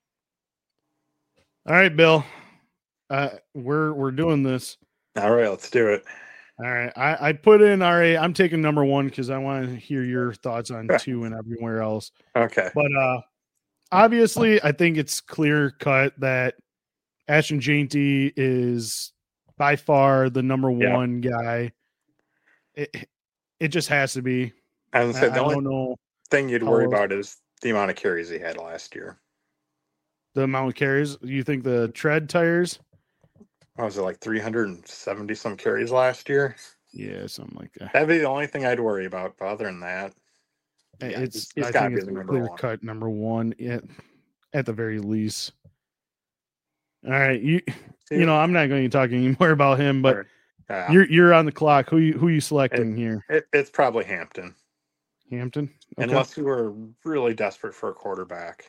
All right, Bill. Uh, we're we're doing this. All right, let's do it. All right, I, I put in R A. I'm taking number one because I want to hear your thoughts on two and everywhere else. Okay. But uh, obviously, I think it's clear cut that Ashton Jeanty is by far the number Yeah. one guy. It it just has to be. I I, would say I the only don't know thing you'd how worry else- about is the amount of carries he had last year. the amount of carries. You think the tread tires? What was it, like three hundred seventy some carries last year? Yeah, something like that. That'd be the only thing I'd worry about. But other than that, yeah, it's he's- he's I gotta think be it's the number clear one. cut number one at, at the very least. All right, you you know I'm not going to talk anymore about him, but Yeah, you're you're on the clock. Who you who you selecting here? it, it's probably Hampton, Hampton. Okay. unless we were really desperate for a quarterback.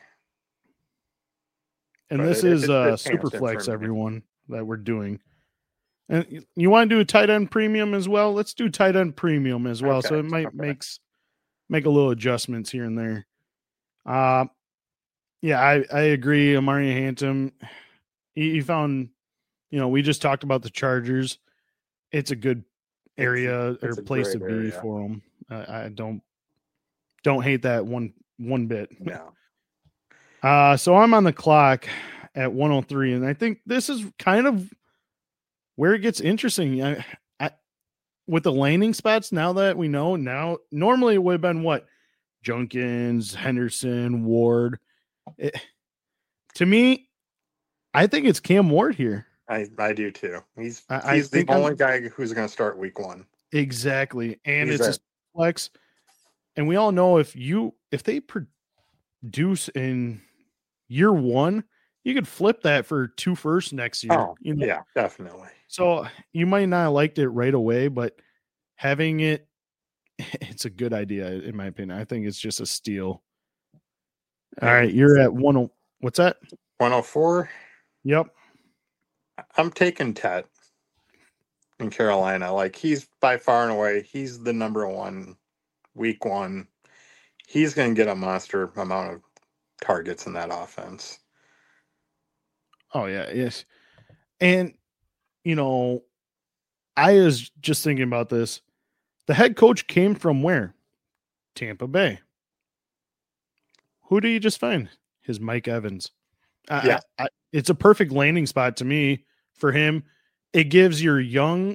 And but this it- is it- uh it's Hampton for Superflex, me. everyone, that we're doing. And you- you want to do a tight end premium as well? Let's do tight end premium as well. So Okay, it might okay. makes make a little adjustments here and there. Uh yeah, I, I agree. Amari Hampton, he, he found, you know, we just talked about the Chargers. It's a good area It's- or it's a place to great be area. for them. I, I don't don't hate that one one bit. No, Uh, so I'm on the clock at one oh three, and I think this is kind of where it gets interesting. I, I, with the landing spots, now that we know, now normally it would have been what? Junkins, Henderson, Ward. It- to me, I think it's Cam Ward here. I, I do too. He's I- I he's the think I'm- only guy who's going to start week one. Exactly. And He's it's a- a flex. And we all know if you if they produce in year one, you could flip that for two firsts next year. Oh, you know? yeah, definitely. So you might not have liked it right away, but having it, it's a good idea in my opinion. I think it's just a steal. All right, you're at one. oh- What's that? one oh four. Yep. I'm taking Tet in Carolina. Like, he's by far and away, he's the number one week one. He's going to get a monster amount of targets in that offense. Oh yeah, yes. And you know, I was just thinking about this. The head coach came from where? Tampa Bay. Who did you just find? His Mike Evans. I- Yeah. I, I, it's a perfect landing spot to me for him. It gives your young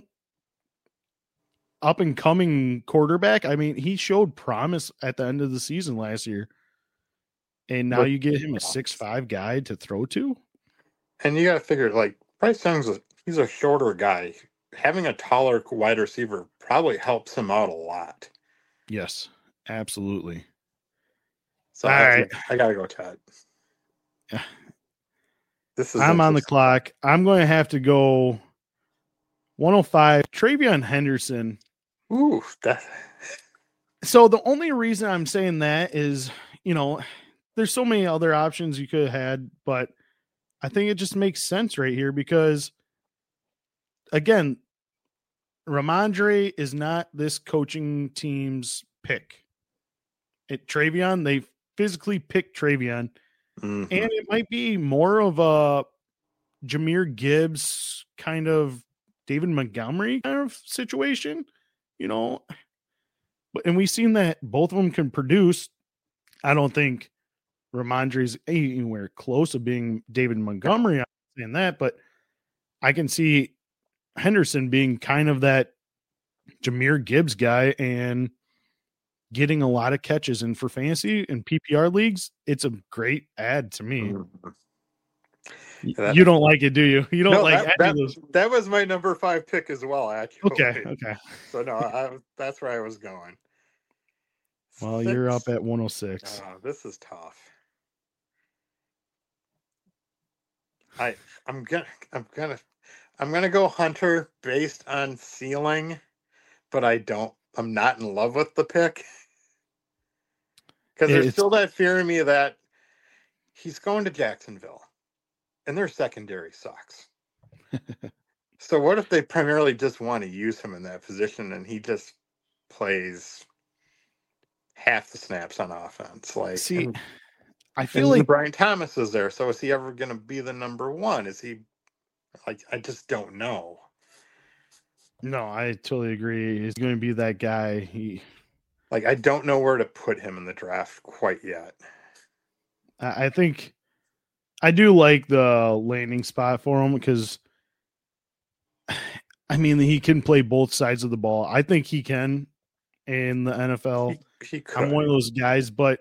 up and coming quarterback. I mean, he showed promise at the end of the season last year. And now But- you get him a six five guy to throw to? And you got to figure, like, Bryce Young's a, he's a shorter guy. Having a taller wide receiver probably helps him out a lot. Yes, absolutely. So All I, right. I got to go Tet. Yeah. This is I'm on the interesting. clock. I'm going to have to go one oh five. Travion Henderson. Ooh, that, So the only reason I'm saying that is, you know, there's so many other options you could have had, but I think it just makes sense right here because, again, Ramondre is not this coaching team's pick. It Travion, they physically picked Travion. mhm. And it might be more of a Jahmyr Gibbs kind of David Montgomery kind of situation, you know. But and we've seen that both of them can produce. I don't think Ramondre's anywhere close to being David Montgomery. I'm saying that, but I can see Henderson being kind of that Jahmyr Gibbs guy and getting a lot of catches. And for fantasy and P P R leagues, it's a great ad to me. Mm-hmm. That, you don't like it, do you? You don't no, like that, that, that was my number five pick as well, actually. Okay, okay. So no, I, that's where I was going. Well, you you're up at one oh six. Uh, this is tough. I I'm gonna I'm gonna I'm gonna go Hunter based on ceiling, but I don't. I'm not in love with the pick because there's it's, still that fear in me that he's going to Jacksonville, and their secondary sucks. So what if they primarily just want to use him in that position, and he just plays half the snaps on offense? Like, see, and, I feel like Brian Thomas is there. So is he ever going to be the number one? Is he like? I just don't know. No, I totally agree. He's going to be that guy. He like I don't know where to put him in the draft quite yet. I think I do like the landing spot for him because, I mean, he can play both sides of the ball. I think he can in the N F L. He, he could. I'm one of those guys, but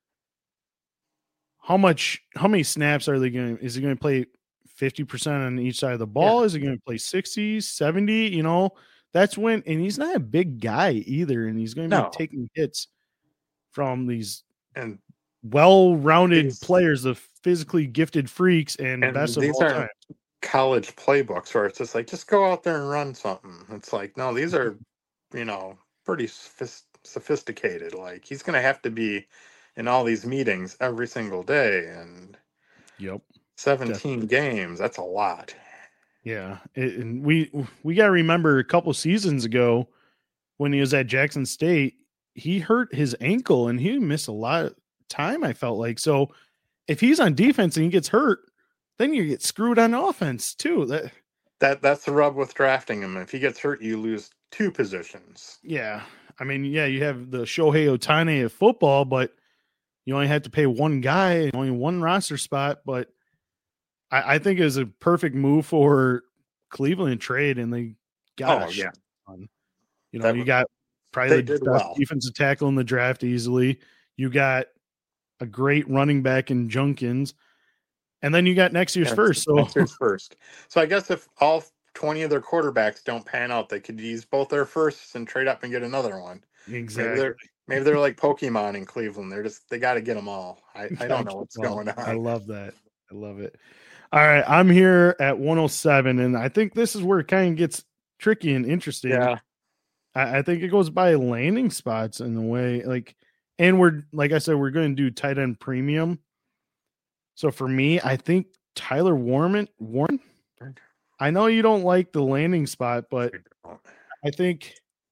how much? How many snaps are they going? Is he going to play fifty percent on each side of the ball? Yeah. Is he going to play sixty, seventy? You know, that's when, and he's not a big guy either, and he's going to no. be taking hits from these and well-rounded these, players, the physically gifted freaks, and, and best of these all aren't time. College playbooks where it's just like, just go out there and run something. It's like, no, these are, you know, pretty sophisticated. Like, he's going to have to be in all these meetings every single day, and yep. seventeen Definitely. Games, that's a lot. Yeah, it, and we we got to remember a couple seasons ago when he was at Jackson State, he hurt his ankle and he missed a lot of time, I felt like. So if he's on defense and he gets hurt, then you get screwed on offense too. That that that's the rub with drafting him. If he gets hurt, you lose two positions. Yeah, I mean, yeah, you have the Shohei Ohtani of football, but you only have to pay one guy, only one roster spot, but I, I think it was a perfect move for Cleveland trade, and they got oh, yeah. on. You know, that, you got probably the best well. defensive tackle in the draft easily. You got a great running back in Junkins, and then you got next year's yeah, first. So next year's first. So I guess if all twenty of their quarterbacks don't pan out, they could use both their firsts and trade up and get another one. Exactly. Maybe they're, maybe they're like Pokemon in Cleveland. They're just they got to get them all. I, I don't know what's well, going on. I love that. I love it. All right, I'm here at one oh seven, and I think this is where it kind of gets tricky and interesting. Yeah, I, I think it goes by landing spots in a way, like, and we're like I said, we're going to do tight end premium. So for me, I think Tyler Warren. Warren. I know you don't like the landing spot, but I think,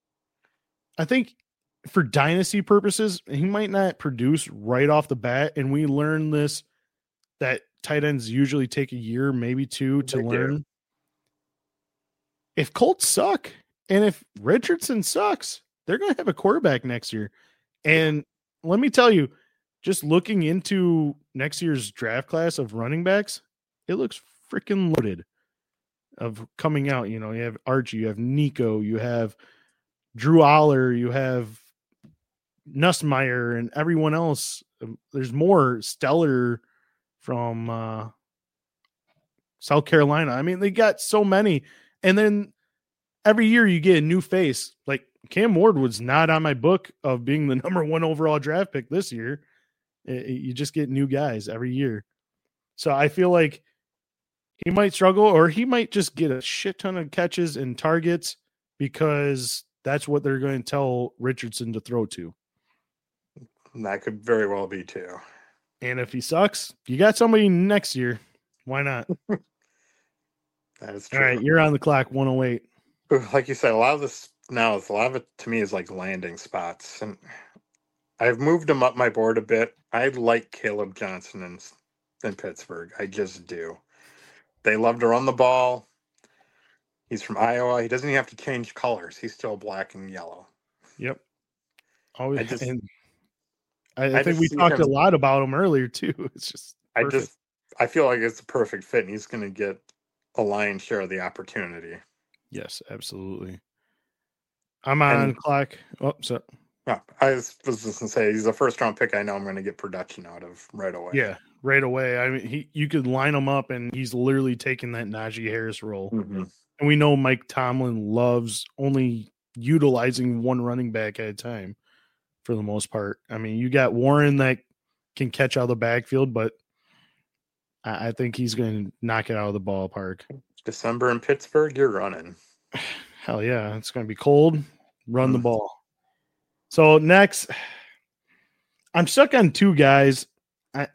I think for dynasty purposes, he might not produce right off the bat, and we learned this that tight ends usually take a year, maybe two, to they learn. Do. If Colts suck and if Richardson sucks, they're going to have a quarterback next year. And let me tell you, just looking into next year's draft class of running backs, it looks freaking loaded of coming out. You know, you have Archie, you have Nico, you have Drew Aller, you have Nussmeier, and everyone else. There's more stellar from uh, South Carolina. I mean, they got so many. And then every year you get a new face. Like Cam Ward was not on my book of being the number one overall draft pick this year. It, you just get new guys every year. So I feel like he might struggle, or he might just get a shit ton of catches and targets because that's what they're going to tell Richardson to throw to. That could very well be too. And if he sucks, you got somebody next year. Why not? That is true. All right, you're on the clock, one oh eight. Like you said, a lot of this now, a lot of it to me is like landing spots. And I've moved them up my board a bit. I like Caleb Johnson in, in Pittsburgh. I just do. They love to run the ball. He's from Iowa. He doesn't even have to change colors. He's still black and yellow. Yep. Always. I just, and I, I I think just we see talked him- a lot about him earlier too. It's just I perfect. just I feel like it's a perfect fit, and he's going to get a lion's share of the opportunity. Yes, absolutely. I'm on And- clock. Oh, so Yeah, I was, was just going to say he's a first round pick. I know I'm going to get production out of right away. yeah, right away. I mean, he you could line him up, and he's literally taking that Najee Harris role. Mm-hmm. And we know Mike Tomlin loves only utilizing one running back at a time for the most part. I mean, you got Warren that can catch out of the backfield, but I, I think he's going to knock it out of the ballpark. December in Pittsburgh, you're running. Hell yeah, it's going to be cold. Run the Mm. ball. So next, I'm stuck on two guys. I,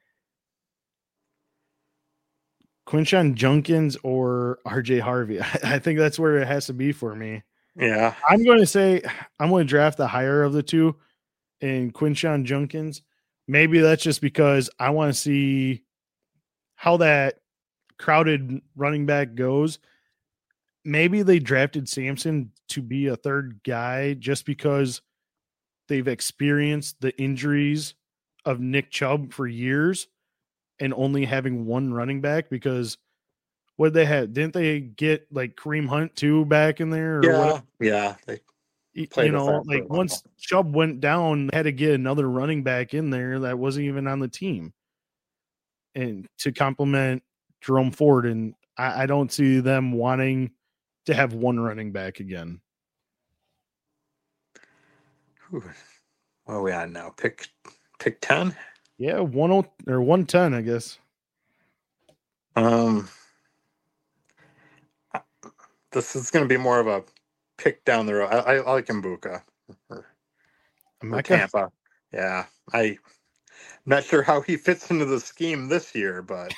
Quinshon Junkins or R J Harvey. I, I think that's where it has to be for me. Yeah. I'm going to say I'm going to draft the higher of the two in Quinshon Junkins. Maybe that's just because I want to see how that crowded running back goes. Maybe they drafted Sampson to be a third guy just because they've experienced the injuries of Nick Chubb for years and only having one running back, because what they had, didn't they get like Kareem Hunt too back in there? Or Yeah. whatever? Yeah. They You played know, with that for like a while. once Chubb went down, they had to get another running back in there that wasn't even on the team, and to complement Jerome Ford. And I, I don't see them wanting to have one running back again. Whew. What are we on now? Pick pick ten? Yeah, one oh or one ten, I guess. Um this is gonna be more of a pick down the road. I, I, I like Mbuka or, or Mecca? Tampa. Yeah. I I'm not sure how he fits into the scheme this year, but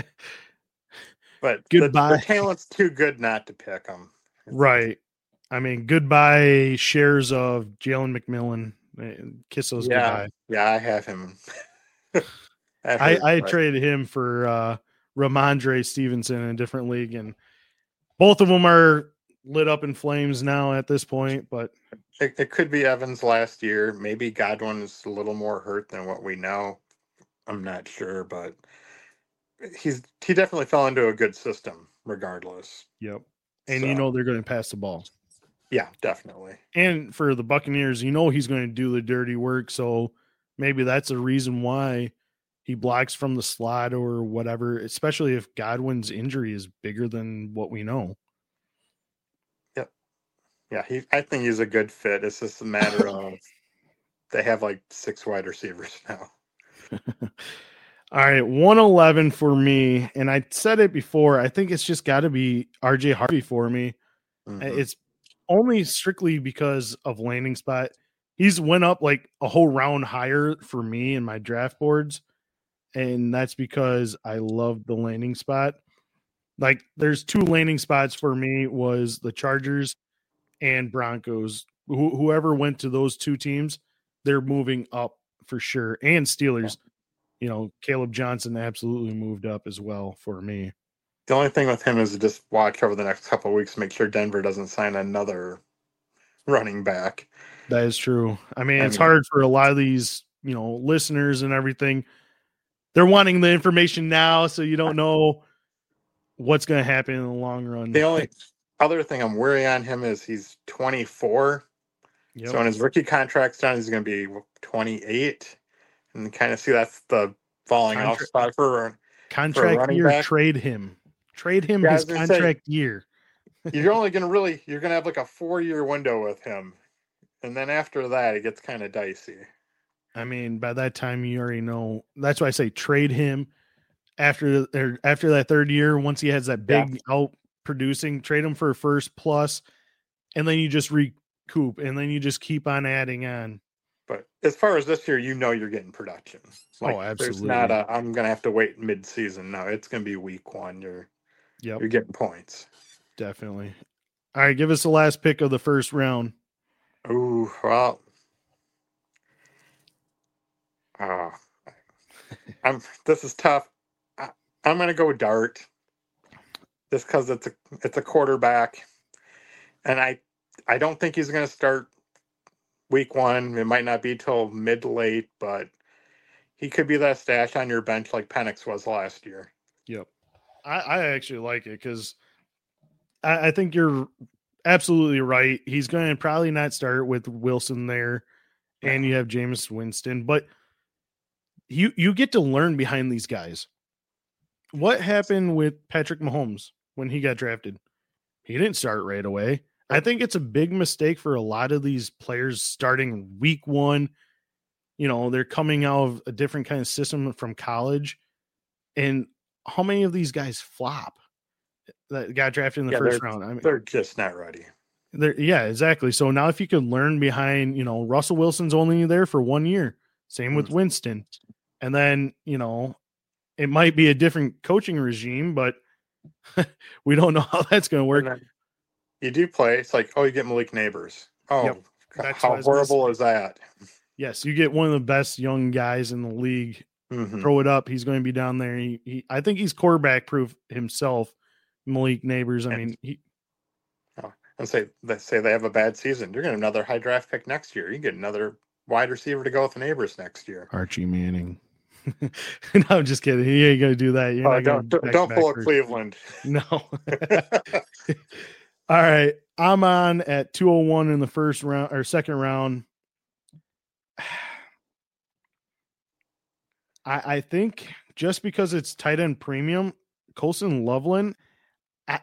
but the, Goodbye. the talent's too good not to pick him. Right. I mean, goodbye shares of Jalen McMillan. Kiss those Yeah. goodbye. Yeah, I have him. I, heard, I but- traded him for uh, Ramondre Stevenson in a different league, and both of them are lit up in flames now at this point. But It, it could be Evans last year. Maybe Godwin is a little more hurt than what we know. I'm not sure, but he's he definitely fell into a good system regardless. yep. And So, you know they're going to pass the ball. yeah, definitely. And for the Buccaneers, you know he's going to do the dirty work. So maybe that's a reason why he blocks from the slot or whatever, especially if Godwin's injury is bigger than what we know. Yeah, he. I think he's a good fit. It's just a matter of they have like six wide receivers now. All right, one eleven for me. And I said it before. I think it's just got to be R J Harvey for me. Mhm. It's only strictly because of landing spot. He's went up like a whole round higher for me in my draft boards. And that's because I love the landing spot. Like there's two landing spots for me was the Chargers and Broncos. Wh- whoever went to those two teams, they're moving up for sure. And Steelers, you know, Caleb Johnson absolutely moved up as well for me. The only thing with him is to just watch over the next couple of weeks, make sure Denver doesn't sign another running back. That is true. I mean, I it's mean- hard for a lot of these, you know, listeners and everything. They're wanting the information now, so you don't know what's going to happen in the long run. The only other thing I'm worried on him is he's twenty-four. Yep. So when his rookie contract's done, he's going to be twenty-eight. And kind of see that's the falling off Contra- spot for contract running year, back? trade him. Trade him Yeah, I his was gonna say- contract year. you're only going to really, you're going to have like a four year window with him. And then after that, it gets kind of dicey. I mean, by that time you already know. That's why I say trade him after or after that third year. Once he has that Yeah. big out producing, trade him for a first plus, and then you just recoup, and then you just keep on adding on. But as far as this year, you know you're getting production. Oh, There's absolutely. not a, I'm going to have to wait mid season. No, it's going to be week one. You're, Yep, you're getting points. definitely. All right, give us the last pick of the first round. Ooh, well. Uh, I'm. This is tough. I, I'm gonna go Dart, just because it's a it's a quarterback, and I I don't think he's gonna start week one. It might not be till mid to late, but he could be that stash on your bench like Penix was last year. Yep. I, I actually like it because I, I think you're absolutely right. He's going to probably not start with Wilson there, and you have Jameis Winston, but you you get to learn behind these guys. What happened with Patrick Mahomes when he got drafted? He didn't start right away. I think it's a big mistake for a lot of these players starting week one. You know, they're coming out of a different kind of system from college. And how many of these guys flop that got drafted in the Yeah, first they're- round? I mean, They're just not ready. they're, yeah, exactly. So now if you could learn behind, you know, Russell Wilson's only there for one year. Same with Winston. And then, you know, it might be a different coaching regime, but we don't know how that's going to work. And then you do play. It's like, oh, you get Malik Neighbors. Oh, Yep. That's how what I was gonna horrible say. is that? Yes, you get one of the best young guys in the league. Mhm. Throw it up. He's going to be down there. He, he I think he's quarterback proof himself. Malik Neighbors. I And- mean, he, And say let's say they have a bad season. You're going to have another high draft pick next year. You get another wide receiver to go with the Neighbors next year. Archie Manning. No, I'm just kidding. He ain't going to do that. You're Oh, not don't gonna don't back pull a first. Cleveland. No. All right. I'm on at two oh one in the first round or second round. I, I think just because it's tight end premium, Colson Loveland, I,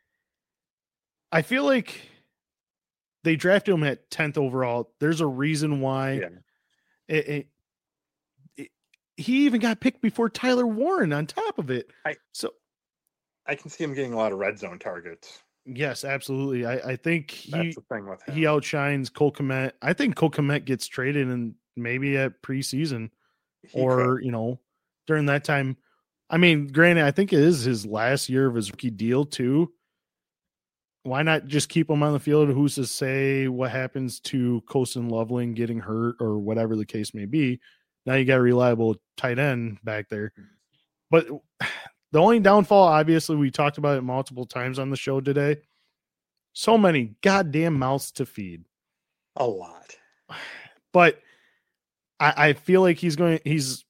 I feel like they drafted him at tenth overall. There's a reason why. Yeah. It, it, it, he even got picked before Tyler Warren on top of it. I- so I can see him getting a lot of red zone targets. yes, absolutely. I, I think That's he the thing with him. he outshines Cole Kmet. I think Cole Kmet gets traded and maybe at preseason He or, you know, during that time. I mean, granted, I think it is his last year of his rookie deal too. Why not just keep him on the field? Who's to say what happens to Colson Loveland getting hurt or whatever the case may be? Now you got a reliable tight end back there. But the only downfall, obviously, we talked about it multiple times on the show today. So many goddamn mouths to feed. a lot. But I, I feel like he's going. He's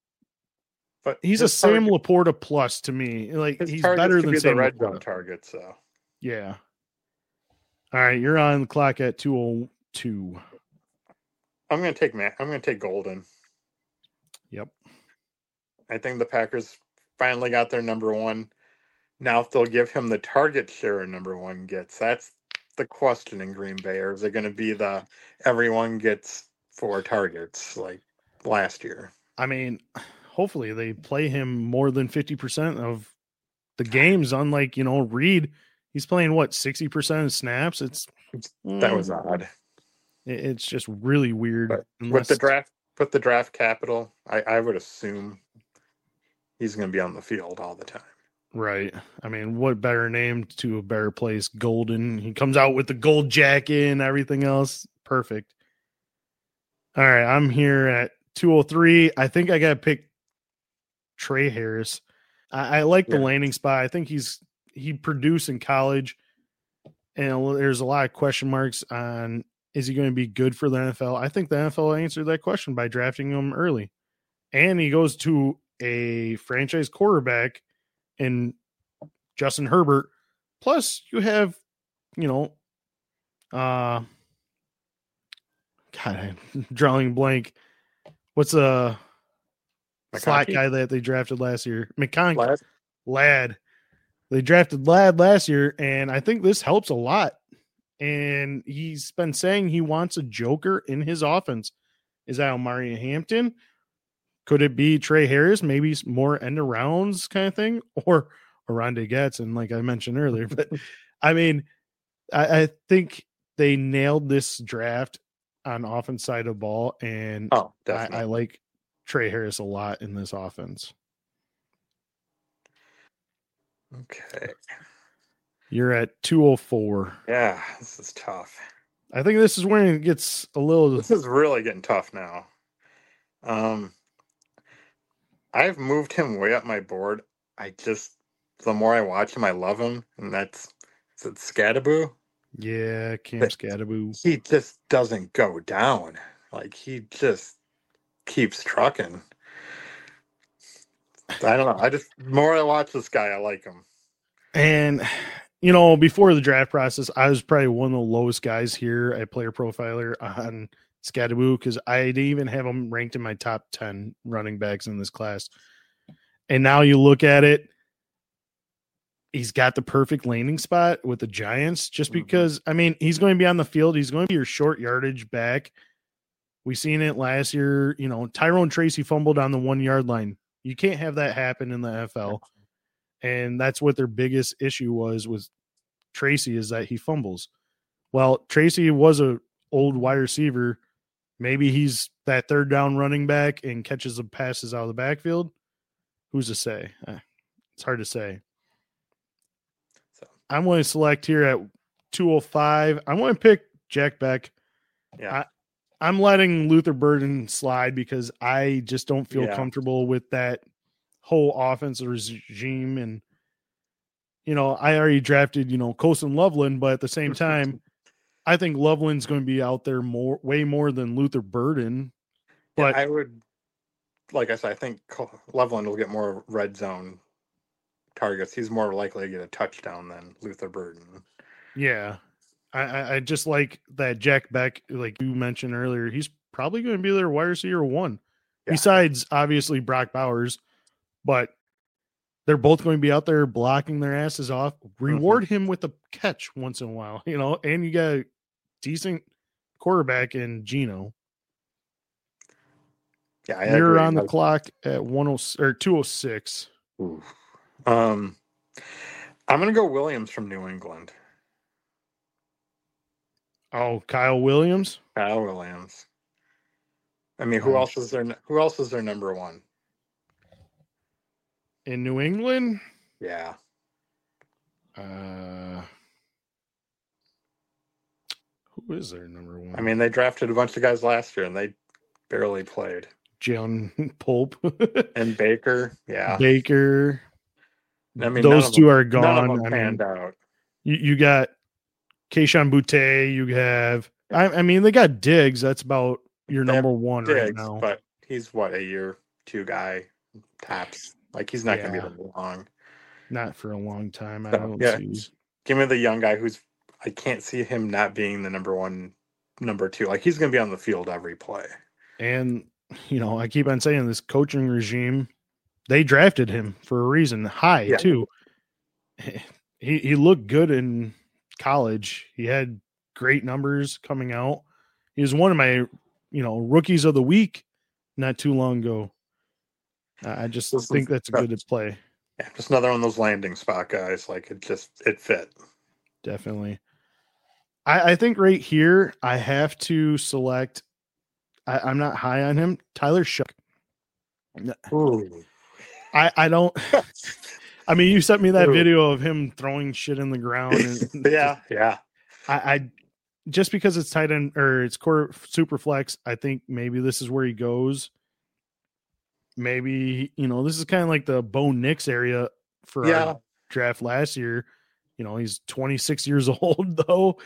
But he's a his Sam target- Laporta plus to me. Like his he's targets better could than be Sam the red zone Laporta. targets, though. Yeah. All right, you're on the clock at two oh two. I'm going to take Matt. I'm going to take Golden. Yep. I think the Packers finally got their number one. Now, if they'll give him the target share number one gets, that's the question in Green Bay. Or is it going to be the everyone gets four targets like last year? I mean, hopefully they play him more than fifty percent of the games. Unlike, you know, Reed, he's playing what, sixty percent of snaps? It's That was mm, odd. it- It's just really weird. But unless, With the draft, with the draft capital, I, I would assume he's going to be on the field all the time. right. I mean, what better name to a better place? Golden. He comes out with the gold jacket and everything else. Perfect. All right. I'm here at two oh three. I think I got to pick Trey Harris. I, I like the Yeah. landing spot. I think he's he produced in college, and there's a lot of question marks on is he going to be good for the N F L. I think the N F L answered that question by drafting him early, and he goes to a franchise quarterback in Justin Herbert. Plus, you have, you know, uh, God, I'm drawing a blank. What's a slot McConkey? guy that they drafted last year? McConkey. Last, Lad. They drafted Lad last year, and I think this helps a lot. And he's been saying he wants a joker in his offense. Is that Omari Hampton? Could it be Trey Harris? Maybe more end arounds kind of thing, or Oronde Gadsden, like I mentioned earlier. But I mean, I, I think they nailed this draft on offense side of the ball, and oh, I, definitely. I like Trey Harris a lot in this offense. Okay. You're at two oh four. Yeah, this is tough. I think this is when it gets a little. This is really getting tough now. Um, I've moved him way up my board. I just, the more I watch him, I love him, and that's is it Scadaboo? Yeah, Cam But Scadaboo. he just doesn't go down. Like, he just keeps trucking. I don't know. I just, the more I watch this guy, I like him. And, you know, before the draft process, I was probably one of the lowest guys here at Player Profiler on Scadaboo because I didn't even have him ranked in my top ten running backs in this class. And now you look at it, he's got the perfect landing spot with the Giants just because, mm-hmm. I mean, he's going to be on the field. He's going to be your short yardage back. We seen it last year. You know, Tyrone Tracy fumbled on the one yard line. You can't have that happen in the N F L. And that's what their biggest issue was with Tracy is that he fumbles. Well, Tracy was a old wide receiver. Maybe he's that third down running back and catches the passes out of the backfield. Who's to say? It's hard to say. So I'm going to select here at two oh five. I want to pick Jack Beck. Yeah. I, I'm letting Luther Burden slide because I just don't feel yeah. comfortable with that whole offensive regime. And, you know, I already drafted, you know, Colson Loveland, but at the same time, I think Loveland's going to be out there more, way more than Luther Burden. But yeah, I would, like I said, I think Loveland will get more red zone targets. He's more likely to get a touchdown than Luther Burden. Yeah. I, I just like that Jack Beck, like you mentioned earlier, he's probably going to be their wide receiver one. Yeah. Besides, obviously, Brock Bowers. But they're both going to be out there blocking their asses off. Reward mm-hmm. him with a catch once in a while, you know, and you got a decent quarterback in Geno. Yeah, I You're agree. on the I... clock at one oh or two oh six. Ooh. Um, I'm going to go Williams from New England. Oh, Kyle Williams? Kyle Williams. I mean, who um, else is their who else is their number one? In New England? Yeah. Uh, who is their number one? I mean, they drafted a bunch of guys last year, and they barely played. Jalen Pope. and Baker, yeah. Baker. I mean, those two them, are gone. None of them I panned mean, out. You, you got Keyshawn Boutte. You have, I, I mean, they got Diggs. That's about your they number one Diggs, right now. But he's, what, a year, two guy, tops. Like, he's not yeah. going to be there long. Not for a long time. I so, don't yeah. see. Give me the young guy who's, I can't see him not being the number one, number two. Like, he's going to be on the field every play. And, you know, I keep on saying this coaching regime, they drafted him for a reason. High, yeah. too. He, he looked good in college. He had great numbers coming out. He was one of my, you know, rookies of the week not too long ago. I just this think that's a good play. Yeah, just another one of those landing spot guys. Like it just it fit. Definitely. I, I think right here I have to select. I, I'm not high on him. Tyler Shough. Ooh. I I don't. I mean, you sent me that Ooh. video of him throwing shit in the ground. And yeah, yeah. I, I just because it's tight end or it's core super flex. I think maybe this is where he goes. Maybe, you know, this is kind of like the Bo Nix area for yeah. our draft last year. You know, he's twenty-six years old, though.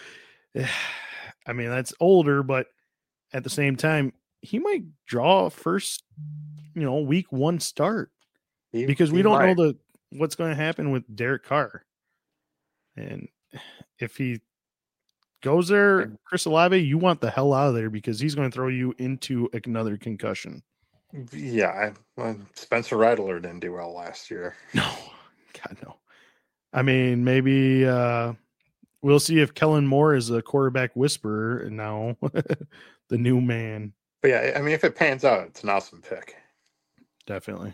I mean, that's older, but at the same time, he might draw first, you know, week one start he, because we he don't might. know the what's going to happen with Derek Carr. And if he goes there, Chris Olave, you want the hell out of there because he's going to throw you into another concussion. Yeah, I, well, Spencer Rattler didn't do well last year. No, God, no. I mean, maybe uh, we'll see if Kellen Moore is a quarterback whisperer now, the new man. But yeah, I mean, if it pans out, it's an awesome pick. Definitely.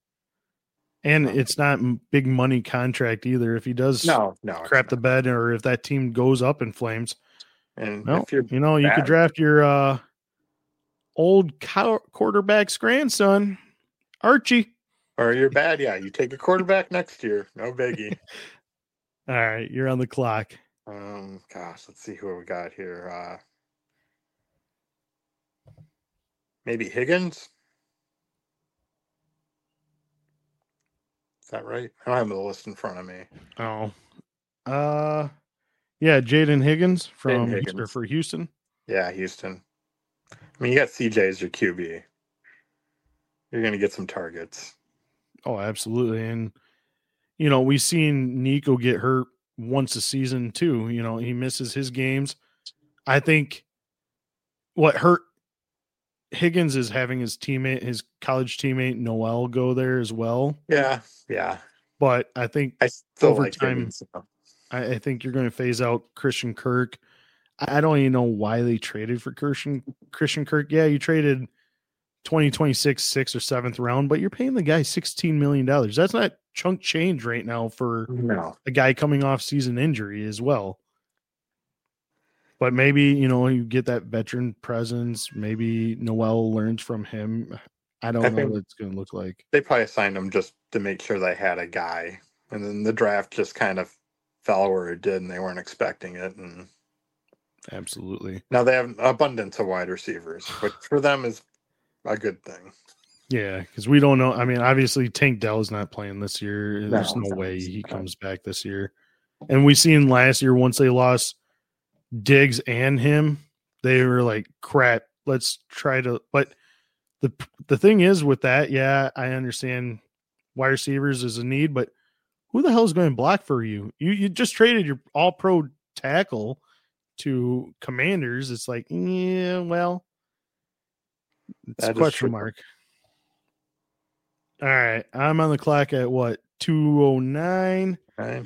And um, it's not big money contract either. If he does no, no, crap the bed or if that team goes up in flames. And well, if you're you know, you bad, could draft your uh, old cow- quarterback's grandson, Archie. Or you're bad, yeah. You take a quarterback next year. No biggie. All right, you're on the clock. Um, gosh, let's see who we got here. Uh, maybe Higgins? Is that right? I don't have the list in front of me. Oh. Uh, Yeah, Jaden Higgins from Jaden Houston, Higgins. for Houston. Yeah, Houston. I mean, you got C J as your Q B. You're going to get some targets. Oh, absolutely. And, you know, we've seen Nico get hurt once a season too. You know, he misses his games. I think what hurt Higgins is having his teammate, his college teammate Noel, go there as well. Yeah, yeah. But I think I still over like time, Higgins. I, I think you're going to phase out Christian Kirk. I, I don't even know why they traded for Christian Christian Kirk. Yeah, you traded twenty twenty-six, sixth or seventh round, but you're paying the guy sixteen million dollars. That's not chunk change right now for No. a guy coming off season injury as well. But maybe, you know, you get that veteran presence. Maybe Noel learns from him. I don't I know think what it's going to look like. They probably signed him just to make sure they had a guy. And then the draft just kind of fell where it did, and they weren't expecting it. And Absolutely. now they have an abundance of wide receivers, which for them is a good thing. Yeah, because we don't know. I mean, obviously, Tank Dell's not playing this year. There's No, no no, way he's he not. comes back this year. And we seen last year, once they lost Diggs and him, they were like, crap, let's try to. But the the thing is with that, yeah, I understand wide receivers is a need, but who the hell is going to block for you? You you just traded your all pro tackle to Commanders. It's like, yeah, well, it's That a is question true. mark. All right, I'm on the clock at what, two oh nine? Right?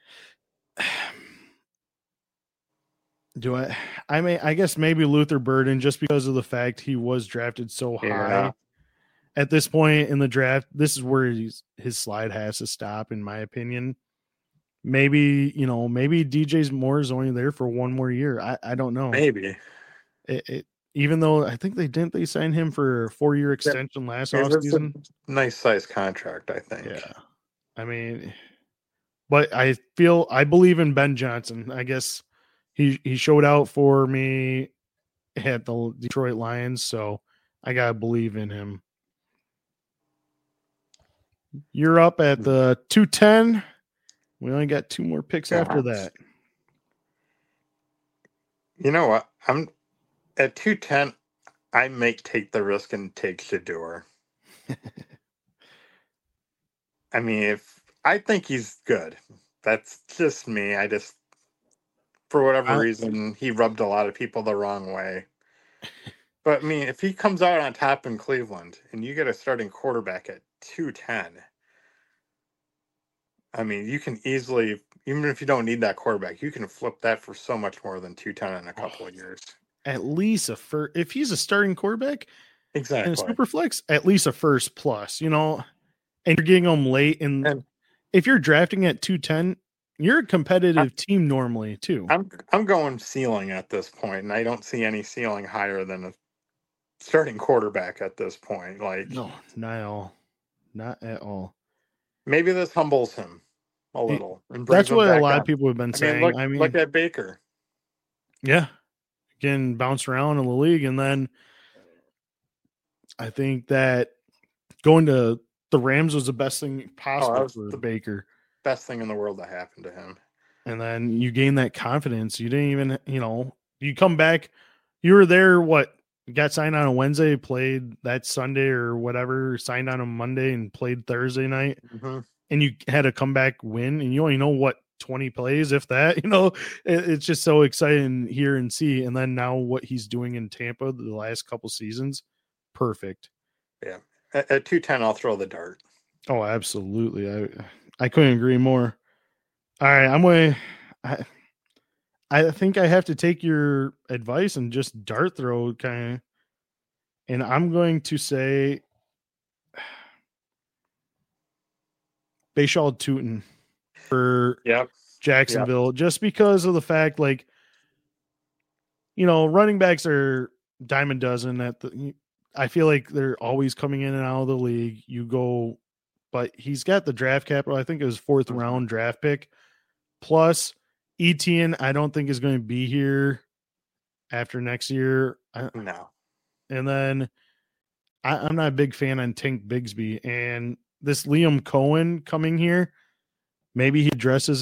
Do I? I may. I guess maybe Luther Burden, just because of the fact he was drafted so high. Yeah. At this point in the draft, this is where he's, his slide has to stop, in my opinion. Maybe, you know, maybe D J's Moore is only there for one more year. I, I don't know. Maybe. It, it, even though I think they didn't, they sign him for a four year extension last Yeah, that's offseason. a nice size contract, I think. Yeah. I mean, but I feel, I believe in Ben Johnson. I guess he, he showed out for me at the Detroit Lions, so I got to believe in him. You're up at the two ten. We only got two more picks Yeah. after that. You know what? I'm at two ten. I may take the risk and take Shador. I mean, if I think he's good, that's just me. I just, for whatever I- reason, he rubbed a lot of people the wrong way. But I mean, if he comes out on top in Cleveland and you get a starting quarterback at two ten, I mean, you can easily, even if you don't need that quarterback, you can flip that for so much more than two ten in a couple of years. At least a first, if he's a starting quarterback in Exactly. a super flex, at least a first plus, you know, and you're getting them late. And, And- if you're drafting at two ten, you're a competitive team normally too. I'm I'm going ceiling at this point, and I don't see any ceiling higher than a starting quarterback at this point. Like, No, not at all. Not at all. maybe this humbles him a little. And brings That's him what a back lot up. of people have been I saying. mean, look, I mean, look at Baker. yeah, again, bounced around in the league. And then I think that going to the Rams was the best thing possible Oh, was for the- Baker. Best thing in the world that happened to him. And then you gain that confidence. You didn't even, you know, you come back, you were there, what, you got signed on a Wednesday, played that Sunday or whatever, signed on a Monday and played Thursday night, Mm-hmm. and you had a comeback win, and you only know what, twenty plays, if that, you know, it, it's just so exciting here and see. And then now what he's doing in Tampa the last couple seasons, perfect. At, at two ten, I'll throw the dart. Oh, absolutely. I I couldn't agree more. All right, I'm going to I I think I have to take your advice and just dart throw kind of, and I'm going to say Bashaw Tootin for Yep. Jacksonville, just because of the fact, like, you know, running backs are dime a dozen. At the, I feel like they're always coming in and out of the league. You go, but he's got the draft capital. I think it was fourth Mhm. round draft pick. Plus, Etienne, I don't think is going to be here after next year. I, No. and then I, I'm not a big fan on Tank Bigsby. And this Liam Cohen coming here, maybe he addresses it.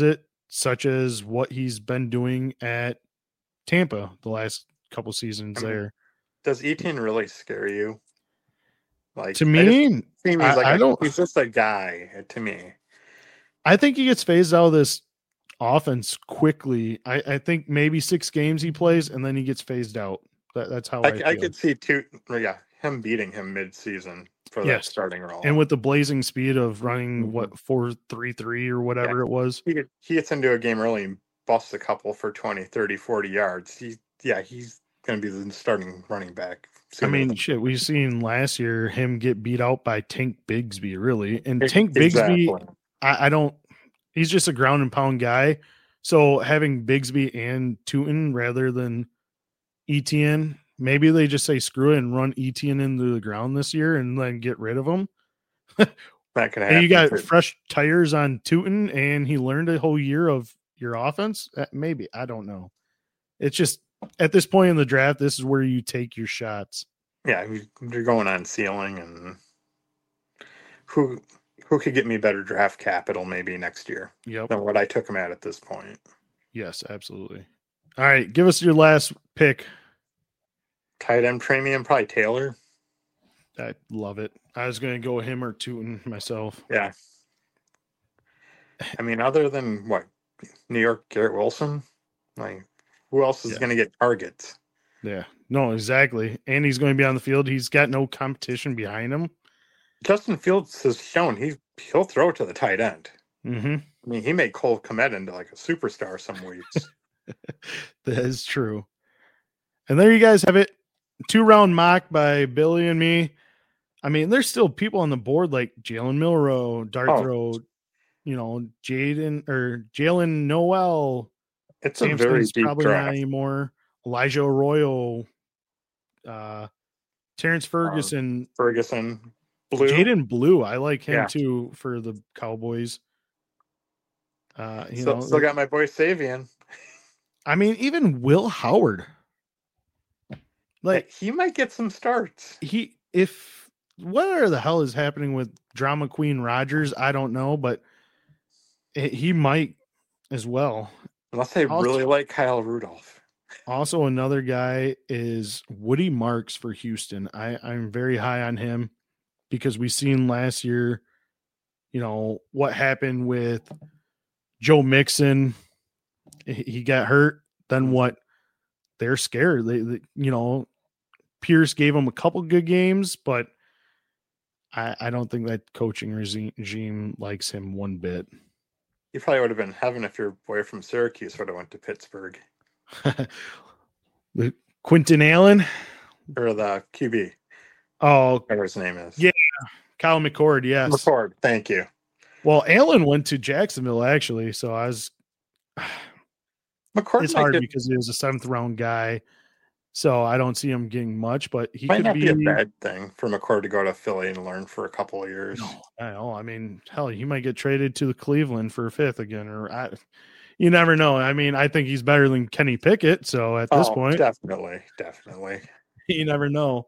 such as what he's been doing at Tampa the last couple seasons I mean, there. Does Etienne really scare you? Like To me, I just, he's I, like I a, don't. he's just a guy to me. I think he gets phased out of this offense quickly. I, I think maybe six games he plays and then he gets phased out. That, that's how I, I, feel. I could see two, yeah, him beating him mid-season for that Yes. starting role. And with the blazing speed of running Mhm. what four three three or whatever Yeah. it was. he, get- he gets into a game early and busts a couple for twenty, thirty, forty yards. He, yeah, he's going to be the starting running back. I sooner mean, than- shit, we've seen last year him get beat out by Tank Bigsby, really. And Ex- Tank Bigsby, exactly. I, I don't, he's just a ground and pound guy. So having Bigsby and Tootin rather than Etienne, maybe they just say screw it and run Etienne into the ground this year and then get rid of him. That could happen. And you got too. fresh tires on Tootin and he learned a whole year of your offense. Uh, Maybe. I don't know. It's just at this point in the draft, this is where you take your shots. Yeah, we- you're going on ceiling, and who who could get me better draft capital maybe next year Yep. than what I took him at at this point. Yes, absolutely. All right. Give us your last pick. Tight end premium, probably Taylor. I love it. I was going to go him or Tootin myself. Yeah. I mean, other than what New York Garrett Wilson, like who else is Yeah. going to get targets? Yeah. No, exactly. And he's going to be on the field. He's got no competition behind him. Justin Fields has shown he he'll throw to the tight end. Mm-hmm. I mean, he made Cole Kmet into like a superstar some weeks. That is true. And there you guys have it. Two round mock by Billy and me. I mean, there's still people on the board like Jalen Milrow, Dart Oh. Throw, you know, Jaden or Jalen Noel. It's a very Samson's deep probably not draft. anymore. Elijah Arroyo, uh, Terrence Ferguson, Ferguson, Blue. Jaden Blue. I like him Yeah. too for the Cowboys. Uh, you Still, know, still got my boy Savian. I mean, even Will Howard. Like he might get some starts. he, if whatever the hell is happening with Drama Queen Rogers, I don't know, but it, he might as well. Unless they Also- really like Kyle Rudolph. Also, another guy is Woody Marks for Houston. I, I'm very high on him because we seen last year, you know, what happened with Joe Mixon. He he got hurt. Then what? They're scared. They, they you know, Pierce gave him a couple good games, but I, I don't think that coaching regime, regime likes him one bit. You probably would have been heaven if your boy from Syracuse would have went to Pittsburgh The Quentin Allen. or the Q B, Oh, whatever his name is. Yeah. Kyle McCord. Yes. McCord. Thank you. Well, Allen went to Jacksonville actually, so I was. McCord It's might, hard get, because he was a seventh round guy, so I don't see him getting much. But he might could not be. be a bad thing for McCord to go to Philly and learn for a couple of years. No, I know. I mean, hell, he might get traded to the Cleveland for a fifth again, or I, you never know. I mean, I think he's better than Kenny Pickett. So at this Oh, point, definitely, definitely. you never know.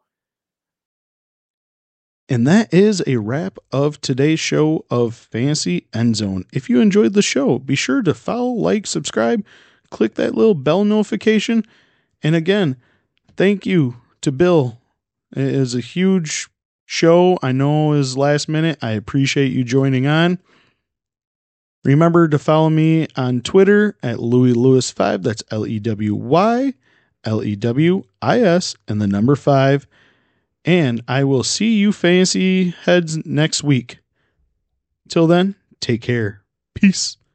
And that is a wrap of today's show of Fantasy End Zone. If you enjoyed the show, be sure to follow, like, subscribe, click that little bell notification. And again, thank you to Bill. It is a huge show. I know it was last minute. I appreciate you joining on. Remember to follow me on Twitter at Louis Lewis five. That's L E W Y L E W I S and the number five. And I will see you fantasy heads next week. Till then, take care. Peace.